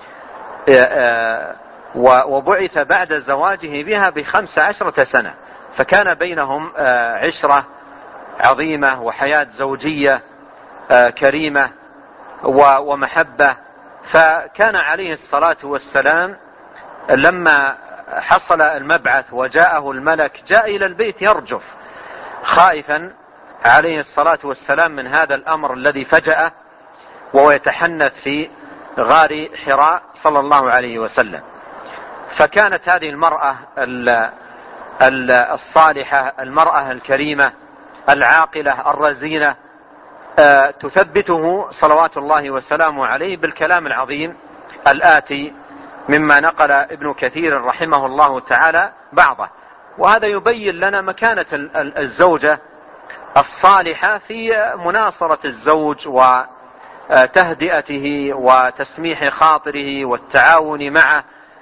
وبعث بعد زواجه بها بخمس عشرة سنة، فكان بينهم عشرة عظيمة وحياة زوجية كريمة ومحبة. فكان عليه الصلاة والسلام لما حصل المبعث وجاءه الملك جاء إلى البيت يرجف خائفا عليه الصلاة والسلام من هذا الأمر الذي فجأه، وهو يتحنث في غار حراء صلى الله عليه وسلم. فكانت هذه المرأة الصالحة، المرأة الكريمة العاقلة الرزينة، تثبته صلوات الله وسلامه عليه بالكلام العظيم الآتي مما نقل ابن كثير رحمه الله تعالى بعضه. وهذا يبين لنا مكانة الزوجة الصالحة في مناصرة الزوج وتهدئته وتسميح خاطره والتعاون معه،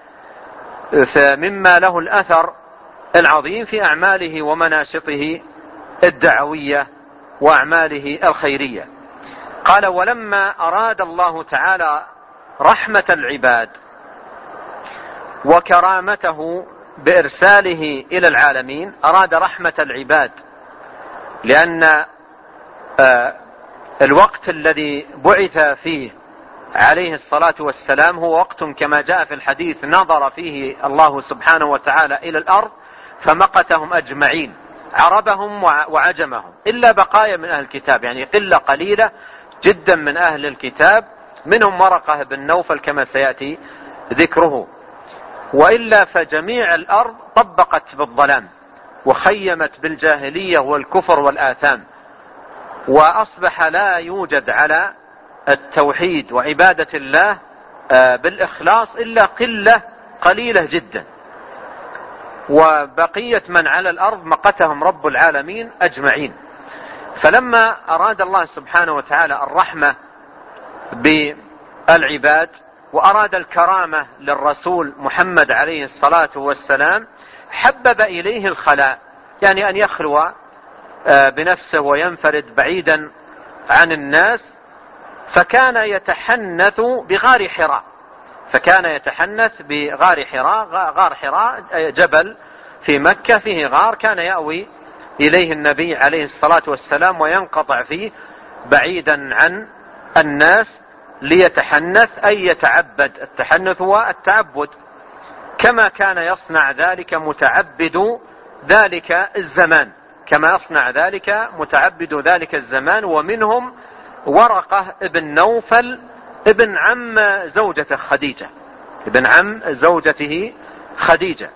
فمما له الأثر العظيم في أعماله ومناشطه الدعوية وأعماله الخيرية. قال ولما أراد الله تعالى رحمة العباد وكرامته بإرساله إلى العالمين، أراد رحمة العباد، لأن الوقت الذي بعث فيه عليه الصلاة والسلام هو وقت كما جاء في الحديث نظر فيه الله سبحانه وتعالى إلى الأرض فمقتهم أجمعين، عربهم وعجمهم، إلا بقايا من أهل الكتاب، يعني قلة قليلة جدا من أهل الكتاب، منهم ورقة بن نوفل كما سيأتي ذكره، وإلا فجميع الأرض طبقت بالظلام وخيمت بالجاهلية والكفر والآثام، وأصبح لا يوجد على التوحيد وعبادة الله بالإخلاص إلا قلة قليلة جدا، وبقية من على الأرض مقتهم رب العالمين أجمعين. فلما أراد الله سبحانه وتعالى الرحمة بالعباد وأراد الكرامة للرسول محمد عليه الصلاة والسلام، حبب إليه الخلاء، يعني أن يخلو بنفسه وينفرد بعيدا عن الناس، فكان يتحنث بغار حراء فكان يتحنث بغار حراء غار حراء جبل في مكة فيه غار كان يأوي إليه النبي عليه الصلاة والسلام وينقطع فيه بعيدا عن الناس ليتحنث أي يتعبد. التحنث هو التعبد، كما كان يصنع ذلك متعبد ذلك الزمان كما يصنع ذلك متعبد ذلك الزمان ومنهم ورقة ابن نوفل ابن عم زوجته خديجة ابن عم زوجته خديجة.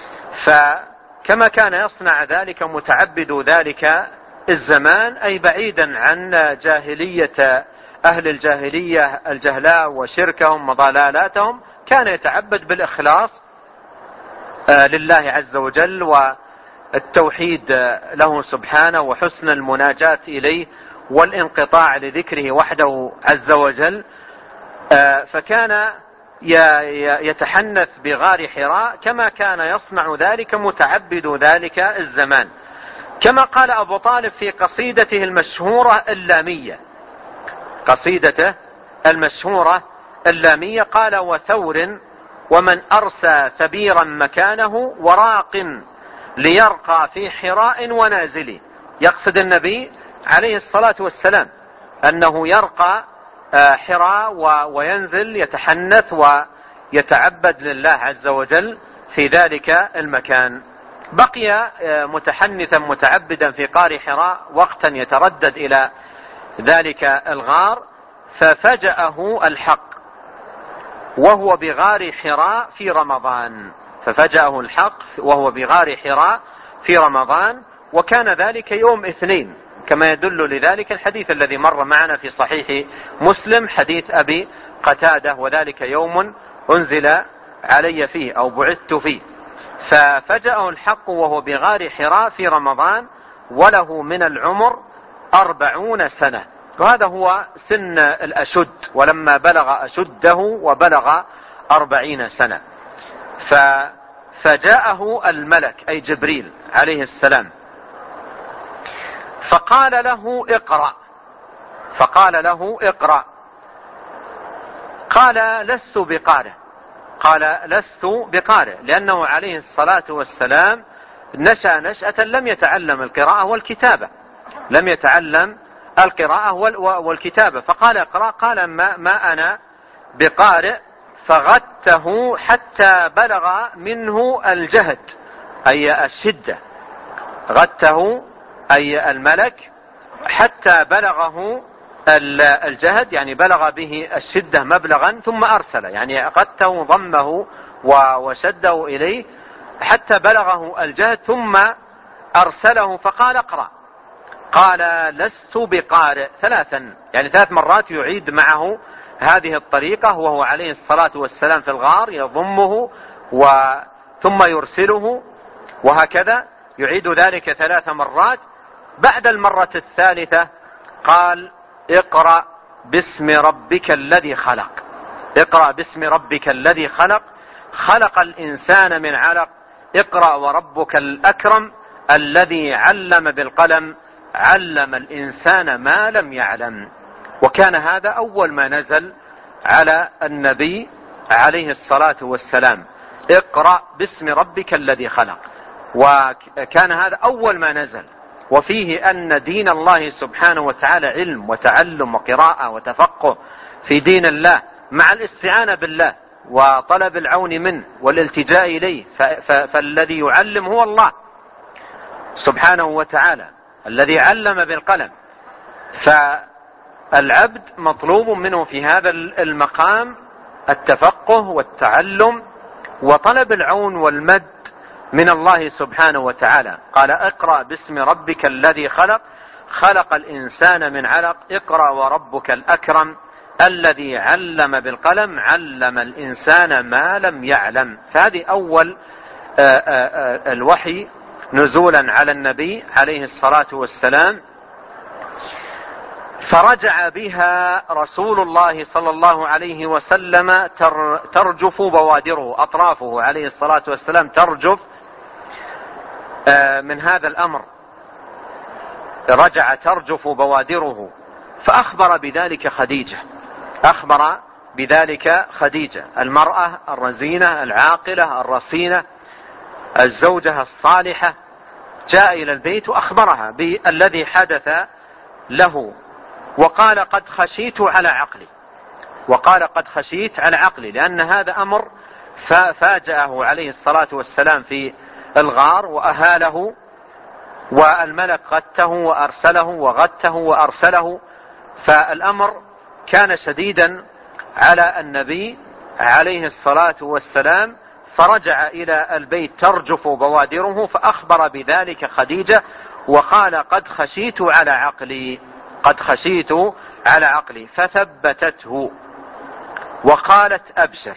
فكما كان يصنع ذلك متعبد ذلك الزمان أي بعيدا عن جاهلية أهل الجاهلية الجهلاء وشركهم وضلالاتهم، كان يتعبد بالإخلاص لله عز وجل والتوحيد له سبحانه وحسن المناجاة إليه والانقطاع لذكره وحده عز وجل. فكان يتحنث بغار حراء كما كان يصنع ذلك متعبد ذلك الزمان، كما قال أبو طالب في قصيدته المشهورة اللامية قصيدته المشهورة اللامية قال: وثور ومن أرسى ثبيرا مكانه وراق ليرقى في حراء ونازل. يقصد النبي عليه الصلاة والسلام أنه يرقى حراء وينزل يتحنث ويتعبد لله عز وجل في ذلك المكان. بقي متحنثا متعبدا في قار حراء وقتا يتردد إلى ذلك الغار، ففجأه الحق وهو بغار حراء في رمضان ففجأه الحق وهو بغار حراء في رمضان وكان ذلك يوم اثنين، كما يدل لذلك الحديث الذي مر معنا في صحيح مسلم حديث أبي قتادة: وذلك يوم أنزل علي فيه أو بعثت فيه. ففجأه الحق وهو بغار حراء في رمضان وله من العمر أربعون سنة، وهذا هو سن الأشد، ولما بلغ أشده وبلغ أربعين سنة فجاءه الملك أي جبريل عليه السلام فقال له اقرأ فقال له اقرأ قال لست بقارئ قال لست بقارئ لأنه عليه الصلاة والسلام نشأ نشأة لم يتعلم القراءة والكتابة لم يتعلم القراءة والكتابة فقال اقرأ قال ما, ما أنا بقارئ فغته حتى بلغ منه الجهد أي الشدة غته أي الملك حتى بلغه الجهد يعني بلغ به الشدة مبلغا ثم أرسل يعني غته ضمه وشده إليه حتى بلغه الجهد ثم أرسله فقال اقرأ قال لست بقارئ ثلاثا يعني ثلاث مرات يعيد معه هذه الطريقة وهو عليه الصلاة والسلام في الغار يضمه ثم يرسله وهكذا يعيد ذلك ثلاث مرات. بعد المرة الثالثة قال اقرأ باسم ربك الذي خلق اقرأ باسم ربك الذي خلق خلق الإنسان من علق اقرأ وربك الأكرم الذي علم بالقلم علم الإنسان ما لم يعلم. وكان هذا أول ما نزل على النبي عليه الصلاة والسلام اقرأ باسم ربك الذي خلق، وكان هذا أول ما نزل، وفيه أن دين الله سبحانه وتعالى علم وتعلم وقراءة وتفقه في دين الله مع الاستعانة بالله وطلب العون منه والالتجاء إليه، فالذي يعلم هو الله سبحانه وتعالى الذي علم بالقلم. فالعبد مطلوب منه في هذا المقام التفقه والتعلم وطلب العون والمد من الله سبحانه وتعالى. قال اقرأ باسم ربك الذي خلق خلق الإنسان من علق اقرأ وربك الأكرم الذي علم بالقلم علم الإنسان ما لم يعلم. فهذه أول الوحي نزولا على النبي عليه الصلاة والسلام، فرجع بها رسول الله صلى الله عليه وسلم ترجف بوادره أطرافه عليه الصلاة والسلام ترجف من هذا الأمر، رجع ترجف بوادره فأخبر بذلك خديجة أخبر بذلك خديجة المرأة الرزينة العاقلة الرصينة الزوجة الصالحة، جاء إلى البيت وأخبرها بالذي حدث له، وقال قد خشيت على عقلي وقال قد خشيت على عقلي لأن هذا أمر فاجأه عليه الصلاة والسلام في الغار وأهاله، والملك غته وأرسله وغته وأرسله، فالأمر كان شديدا على النبي عليه الصلاة والسلام، فرجع إلى البيت ترجف بوادره فأخبر بذلك خديجة وقال قد خشيت على عقلي قد خشيت على عقلي فثبتته وقالت أبشر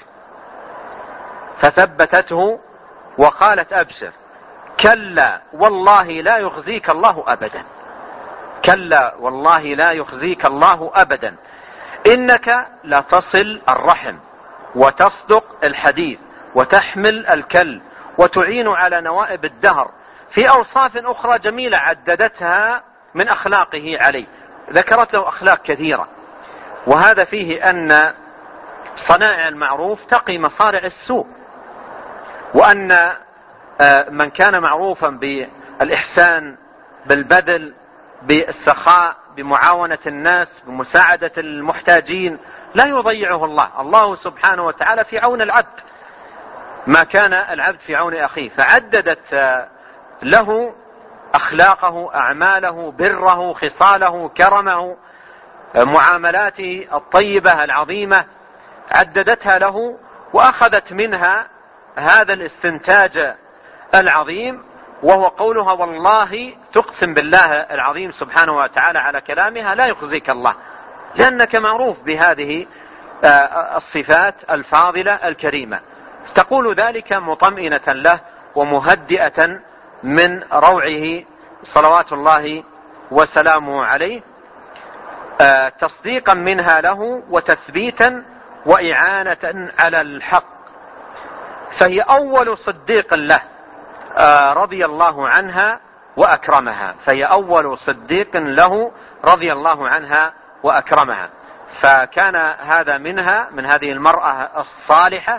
فثبتته وقالت أبشر كلا والله لا يخزيك الله أبدا كلا والله لا يخزيك الله أبدا إنك لتصل الرحم وتصدق الحديث وتحمل الكل وتعين على نوائب الدهر، في أوصاف أخرى جميلة عددتها من أخلاقه عليه، ذكرت له أخلاق كثيرة، وهذا فيه أن صنائع المعروف تقي مصارع السوء، وأن من كان معروفا بالإحسان بالبذل بالسخاء بمعاونة الناس بمساعدة المحتاجين لا يضيعه الله. الله سبحانه وتعالى في عون العبد ما كان العبد في عون أخيه، فعددت له أخلاقه أعماله بره خصاله كرمه معاملاته الطيبة العظيمة، عددتها له وأخذت منها هذا الاستنتاج العظيم، وهو قولها والله تقسم بالله العظيم سبحانه وتعالى على كلامها لا يخزيك الله، لأنك معروف بهذه الصفات الفاضلة الكريمة، تقول ذلك مطمئنة له ومهدئة من روعه صلوات الله وسلامه عليه، تصديقا منها له وتثبيتا وإعانة على الحق، فهي أول صديق له رضي الله عنها وأكرمها فهي أول صديق له رضي الله عنها وأكرمها فكان هذا منها من هذه المرأة الصالحة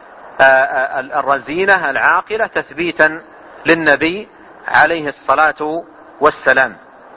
الرزينة العاقلة تثبيتا للنبي عليه الصلاة والسلام.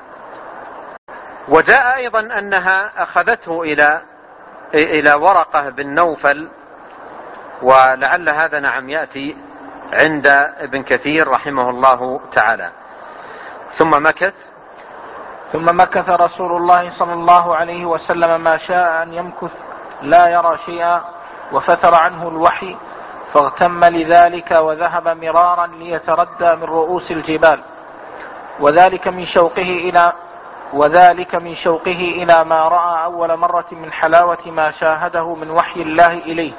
وجاء أيضا أنها أخذته إلى إلى ورقة بن نوفل، ولعل هذا نعم يأتي عند ابن كثير رحمه الله تعالى. ثم مكث ثم مكث رسول الله صلى الله عليه وسلم ما شاء أن يمكث لا يرى شيئا، وفتر عنه الوحي فاغتم لذلك وذهب مرارا ليتردى من رؤوس الجبال، وذلك من شوقه إلى وذلك من شوقه إلى ما رأى أول مرة من حلاوة ما شاهده من وحي الله إليه.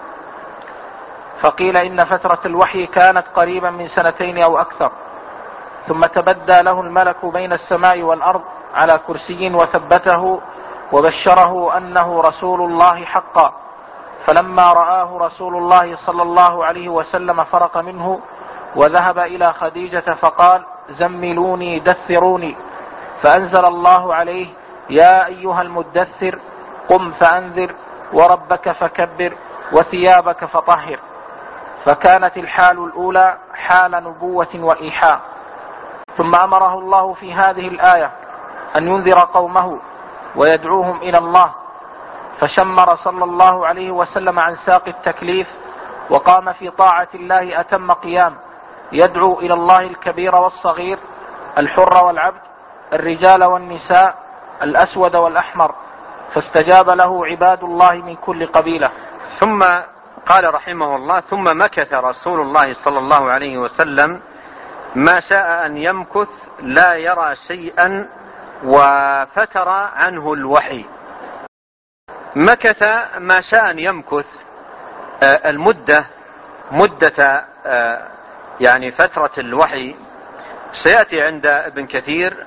فقيل إن فترة الوحي كانت قريبا من سنتين أو أكثر، ثم تبدى له الملك بين السماء والأرض على كرسي وثبته وبشره أنه رسول الله حقا، فلما رآه رسول الله صلى الله عليه وسلم فرق منه وذهب إلى خديجة فقال زملوني دثروني، فأنزل الله عليه يا أيها المدثر قم فأنذر وربك فكبر وثيابك فطهر، فكانت الحال الأولى حال نبوة وإيحاء. ثم أمره الله في هذه الآية أن ينذر قومه ويدعوهم إلى الله، فشمر صلى الله عليه وسلم عن ساق التكليف وقام في طاعة الله أتم قيام، يدعو إلى الله الكبير والصغير الحر والعبد الرجال والنساء الأسود والأحمر، فاستجاب له عباد الله من كل قبيلة. ثم قال رحمه الله ثم مكث رسول الله صلى الله عليه وسلم ما شاء أن يمكث لا يرى شيئا وفتر عنه الوحي. مكث ما شاء أن يمكث المدة مدة يعني فترة الوحي سيأتي عند ابن كثير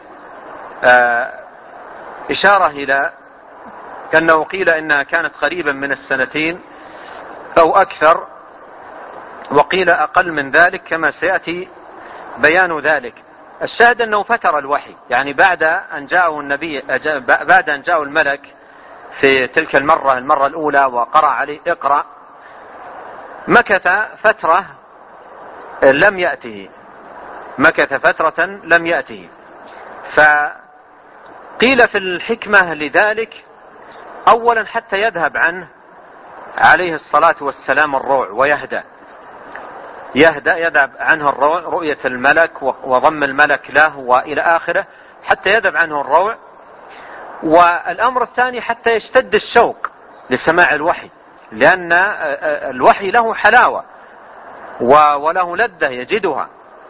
إشارة إلى أنه قيل إنها كانت قريبا من السنتين أو أكثر، وقيل أقل من ذلك كما سيأتي بيان ذلك. الشاهد أنه فتر الوحي، يعني بعد أن جاءه النبي بعد أن جاءه الملك في تلك المرة المرة الأولى وقرأ عليه اقرأ، مكث فترة لم يأته مكث فترة لم يأته فقيل في الحكمة لذلك أولا حتى يذهب عنه عليه الصلاة والسلام الروع ويهدأ يهدأ يذهب عنه الروع، رؤية الملك وضم الملك له وإلى آخره، حتى يذهب عنه الروع. والأمر الثاني حتى يشتد الشوق لسماع الوحي، لأن الوحي له حلاوة وله لذة يجدها،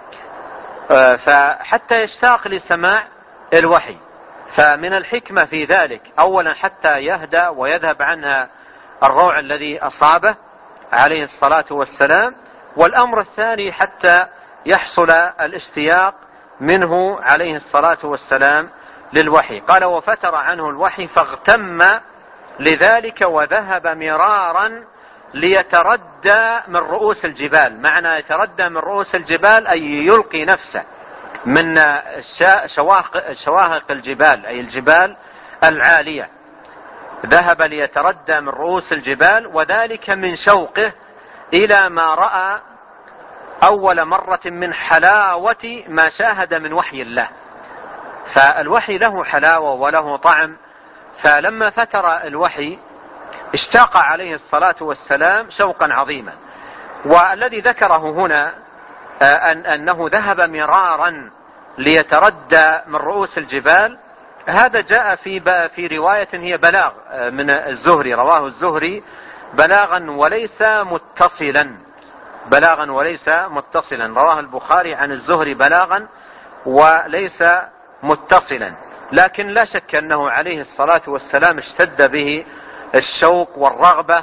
فحتى يشتاق لسماع الوحي. فمن الحكمة في ذلك أولا حتى يهدأ ويذهب عنها الروع الذي أصابه عليه الصلاة والسلام، والأمر الثاني حتى يحصل الاشتياق منه عليه الصلاة والسلام للوحي. قال وفتر عنه الوحي فاغتم لذلك وذهب مرارا ليتردى من رؤوس الجبال. معنى يتردى من رؤوس الجبال أي يلقي نفسه من شواهق الجبال، أي الجبال العالية، ذهب ليتردى من رؤوس الجبال، وذلك من شوقه إلى ما رأى أول مرة من حلاوة ما شاهد من وحي الله. فالوحي له حلاوة وله طعم، فلما فتر الوحي اشتاق عليه الصلاة والسلام شوقا عظيما. والذي ذكره هنا أن أنه ذهب مرارا ليتردى من رؤوس الجبال، هذا جاء في في رواية هي بلاغ من الزهري، رواه الزهري بلاغا وليس متصلا بلاغا وليس متصلا رواه البخاري عن الزهري بلاغا وليس متصلا، لكن لا شك أنه عليه الصلاة والسلام اشتد به الشوق والرغبة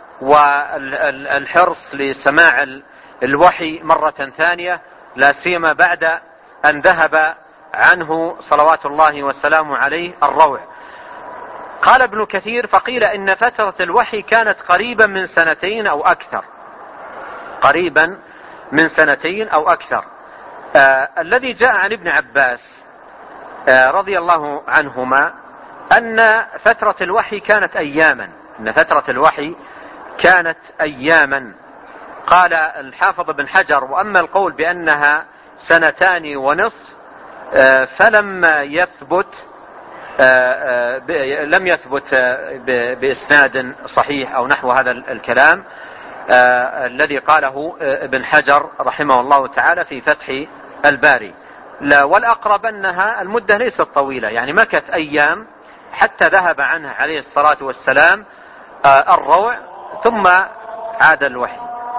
والحرص لسماع الوحي مرة ثانية، لا سيما بعد أن ذهب عنه صلوات الله وسلامه عليه الروع. قال ابن كثير فقيل إن فترة الوحي كانت قريبا من سنتين أو أكثر قريبا من سنتين أو أكثر آه الذي جاء عن ابن عباس آه رضي الله عنهما أن فترة الوحي كانت أياما أن فترة الوحي كانت أياما. قال الحافظ بن حجر وأما القول بأنها سنتان ونصف آه فلم يثبت آه آه لم يثبت آه بإسناد صحيح أو نحو هذا الكلام آه الذي قاله آه ابن حجر رحمه الله تعالى في فتح الباري. لا والأقرب أنها المدة ليست طويلة، يعني مكث أيام حتى ذهب عنه عليه الصلاة والسلام آه الروع ثم عاد الوحي.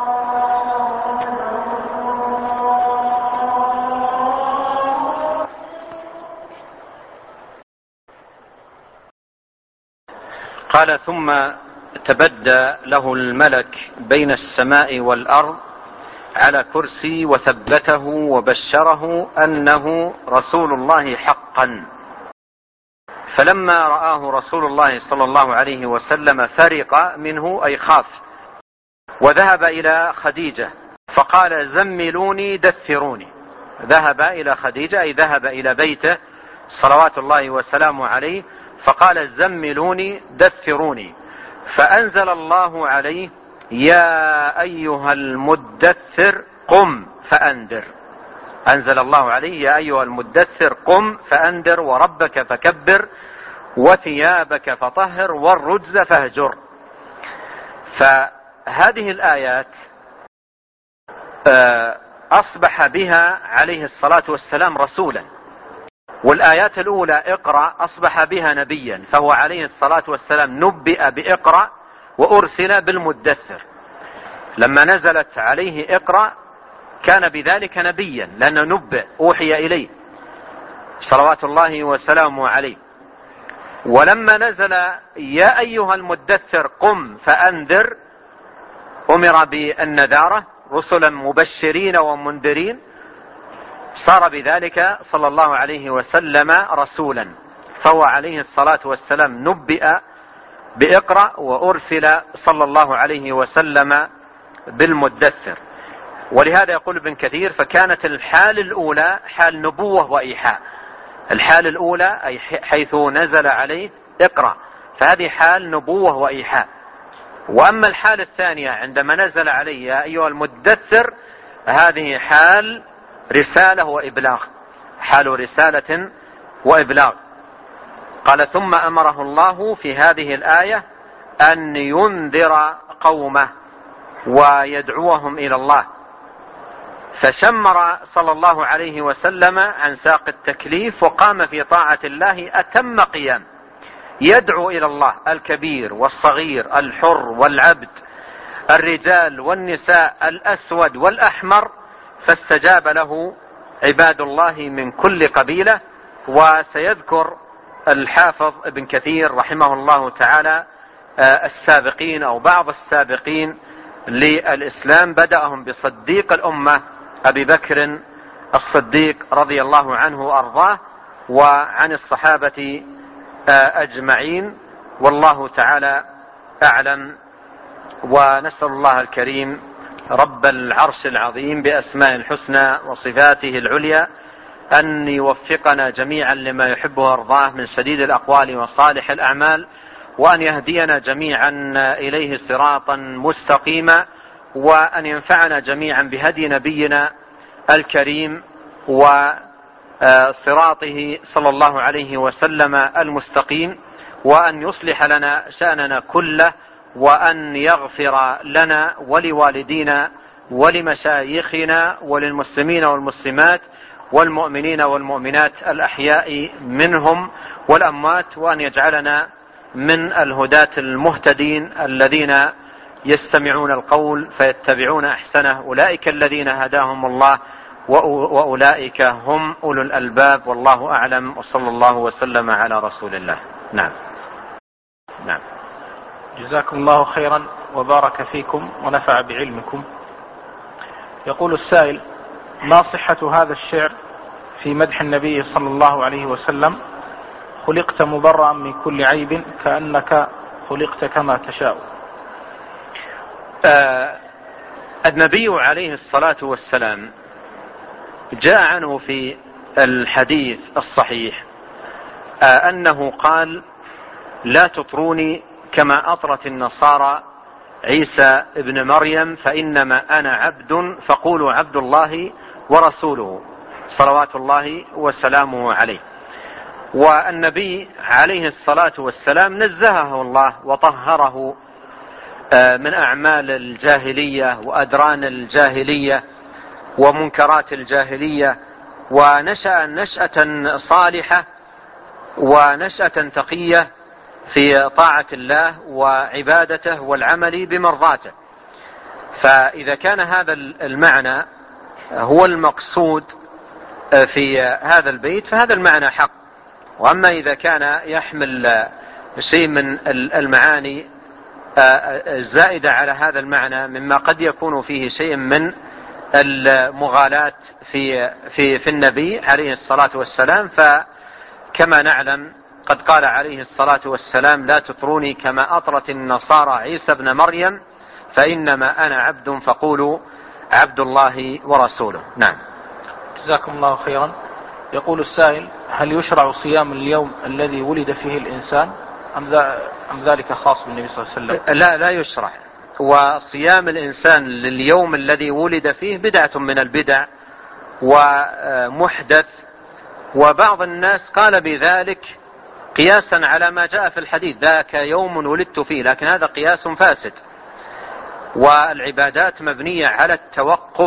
قال ثم تبدى له الملك بين السماء والأرض على كرسي وثبته وبشره أنه رسول الله حقا. فلما رآه رسول الله صلى الله عليه وسلم فرق منه أي خاف، وذهب إلى خديجة فقال زملوني دثروني. ذهب إلى خديجة أي ذهب إلى بيته صلوات الله وسلامه عليه فقال زملوني دثروني. فأنزل الله عليه يا أيها المدثر قم فأنذر. أنزل الله عليه يا أيها المدثر قم فأنذر وربك فكبر وثيابك فطهر والرجز فاهجر. فهذه الآيات أصبح بها عليه الصلاة والسلام رسولا، والآيات الأولى اقرأ أصبح بها نبيا، فهو عليه الصلاة والسلام نبئ بإقرأ وأرسل بالمدثر. لما نزلت عليه اقرأ كان بذلك نبيا لأنه نبئ أوحي إليه صلوات الله وسلامه عليه. ولما نزل يا أيها المدثر قم فأنذر أمر بالنذارة رسلا مبشرين ومنذرين، صار بذلك صلى الله عليه وسلم رسولا، فهو عليه الصلاة والسلام نبئ بإقرأ وأرسل صلى الله عليه وسلم بالمدثر. ولهذا يقول ابن كثير فكانت الحال الأولى حال نبوة وإيحاء. الحال الأولى أي حيث نزل عليه اقرأ، فهذه حال نبوة وإيحاء. وأما الحال الثانية عندما نزل عليه يا أيها المدثر، هذه حال رسالة وإبلاغ، حال رسالة وإبلاغ. قال ثم أمره الله في هذه الآية أن ينذر قومه ويدعوهم إلى الله، فشمر صلى الله عليه وسلم عن ساق التكليف وقام في طاعة الله أتم قيام، يدعو إلى الله الكبير والصغير، الحر والعبد، الرجال والنساء، الأسود والأحمر، فاستجاب له عباد الله من كل قبيلة. وسيذكر الحافظ ابن كثير رحمه الله تعالى السابقين أو بعض السابقين للإسلام، بدأهم بصديق الأمة أبي بكر الصديق رضي الله عنه وأرضاه، وعن الصحابة أجمعين، والله تعالى أعلم. ونسأل الله الكريم رب العرش العظيم بأسماء الحسنى وصفاته العليا أن يوفقنا جميعا لما يحبه ويرضاه من سديد الأقوال وصالح الأعمال، وأن يهدينا جميعا إليه صراطا مستقيما، وأن ينفعنا جميعا بهدي نبينا الكريم وصراطه صلى الله عليه وسلم المستقيم، وأن يصلح لنا شأننا كله، وأن يغفر لنا ولوالدينا ولمشايخنا وللمسلمين والمسلمات والمؤمنين والمؤمنات الأحياء منهم والأموات، وأن يجعلنا من الهداة المهتدين الذين يستمعون القول فيتبعون أحسنه، أولئك الذين هداهم الله وأولئك هم أولو الألباب، والله أعلم، وصلى الله وسلم على رسول الله. نعم نعم. جزاكم الله خيرا وبارك فيكم ونفع بعلمكم. يقول السائل: ما صحة هذا الشعر في مدح النبي صلى الله عليه وسلم: خلقت مبرأ من كل عيب كأنك خلقت كما تشاء؟ آه النبي عليه الصلاة والسلام جاء عنه في الحديث الصحيح آه أنه قال: لا تطروني كما أطرت النصارى عيسى ابن مريم، فإنما أنا عبد فقولوا عبد الله ورسوله، صلوات الله وسلامه عليه. والنبي عليه الصلاة والسلام نزهه الله وطهره من أعمال الجاهلية وأدران الجاهلية ومنكرات الجاهلية، ونشأ نشأة صالحة ونشأة تقية في طاعة الله وعبادته والعمل بمرضاته. فإذا كان هذا المعنى هو المقصود في هذا البيت فهذا المعنى حق. وأما إذا كان يحمل شيء من المعاني الزائدة على هذا المعنى مما قد يكون فيه شيء من المغالاة في في في النبي عليه الصلاة والسلام، فكما نعلم قد قال عليه الصلاة والسلام: لا تطروني كما أطرت النصارى عيسى ابن مريم، فإنما أنا عبد فقولوا عبد الله ورسوله. نعم. جزاكم الله خيرا. يقول السائل: هل يشرع صيام اليوم الذي ولد فيه الإنسان أم ذلك خاص بالنبي صلى الله عليه وسلم؟ لا لا يشرع. وصيام الإنسان لليوم الذي ولد فيه بدعة من البدع ومحدث، وبعض الناس قال بذلك قياسا على ما جاء في الحديث: ذاك يوم ولدت فيه، لكن هذا قياس فاسد. والعبادات مبنية على التوقف،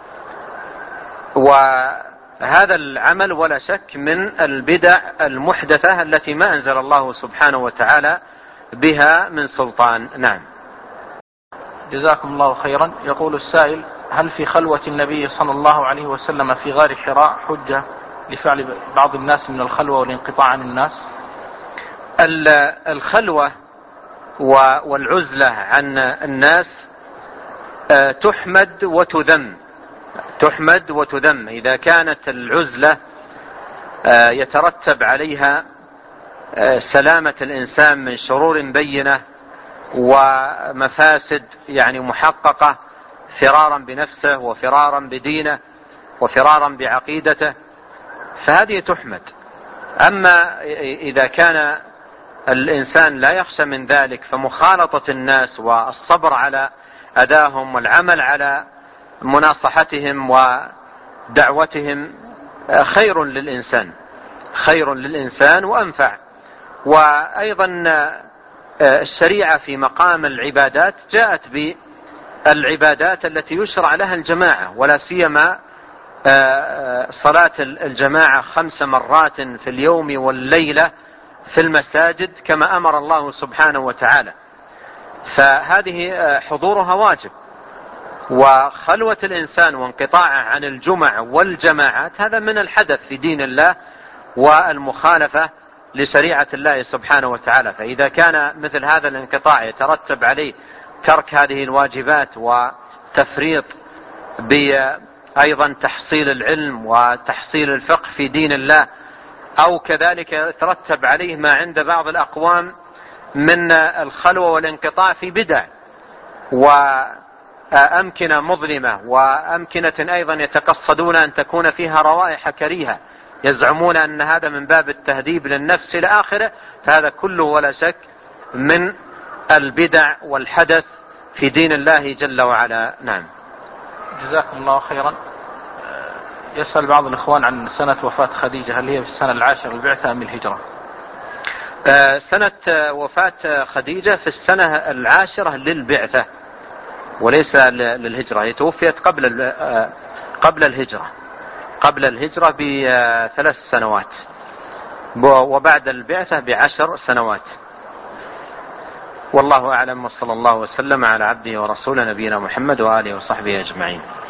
وهذا العمل ولا شك من البدع المحدثة التي ما أنزل الله سبحانه وتعالى بها من سلطان. نعم. جزاكم الله خيرا. يقول السائل: هل في خلوة النبي صلى الله عليه وسلم في غار حراء حجة لفعل بعض الناس من الخلوة والانقطاع عن الناس؟ الخلوة والعزلة عن الناس تحمد وتذم، تحمد وتذم. إذا كانت العزلة يترتب عليها سلامة الإنسان من شرور بينة ومفاسد يعني محققة، فرارا بنفسه وفرارا بدينه وفرارا بعقيدته، فهذه تحمد. أما إذا كان الإنسان لا يخشى من ذلك فمخالطة الناس والصبر على أذاهم والعمل على مناصحتهم ودعوتهم خير للإنسان خير للإنسان وأنفع. وأيضا الشريعة في مقام العبادات جاءت بالعبادات التي يشرع لها الجماعة، ولا سيما صلاة الجماعة خمس مرات في اليوم والليلة في المساجد كما أمر الله سبحانه وتعالى، فهذه حضورها واجب. وخلوة الإنسان وانقطاعه عن الجمع والجماعات هذا من الحدث في دين الله والمخالفة لشريعة الله سبحانه وتعالى. فإذا كان مثل هذا الانقطاع يترتب عليه ترك هذه الواجبات وتفريط بأيضا تحصيل العلم وتحصيل الفقه في دين الله، أو كذلك يترتب عليه ما عند بعض الأقوام من الخلوة والانقطاع في بدع وأمكنة مظلمة، وأمكنة أيضا يتقصدون أن تكون فيها روائح كريهة، يزعمون أن هذا من باب التهذيب للنفس إلى آخره، فهذا كله ولا شك من البدع والحدث في دين الله جل وعلا. نعم. جزاكم الله خيرا. يسأل بعض الإخوان عن سنة وفاة خديجة، هل هي في السنة العاشرة للبعثة أم الهجرة؟ سنة وفاة خديجة في السنة العاشرة للبعثة وليس للهجرة، هي توفيت قبل قبل الهجرة قبل الهجرة بثلاث سنوات وبعد البعثة بعشر سنوات. والله أعلم، وصلى الله وسلم على عبده ورسوله نبينا محمد وآله وصحبه أجمعين.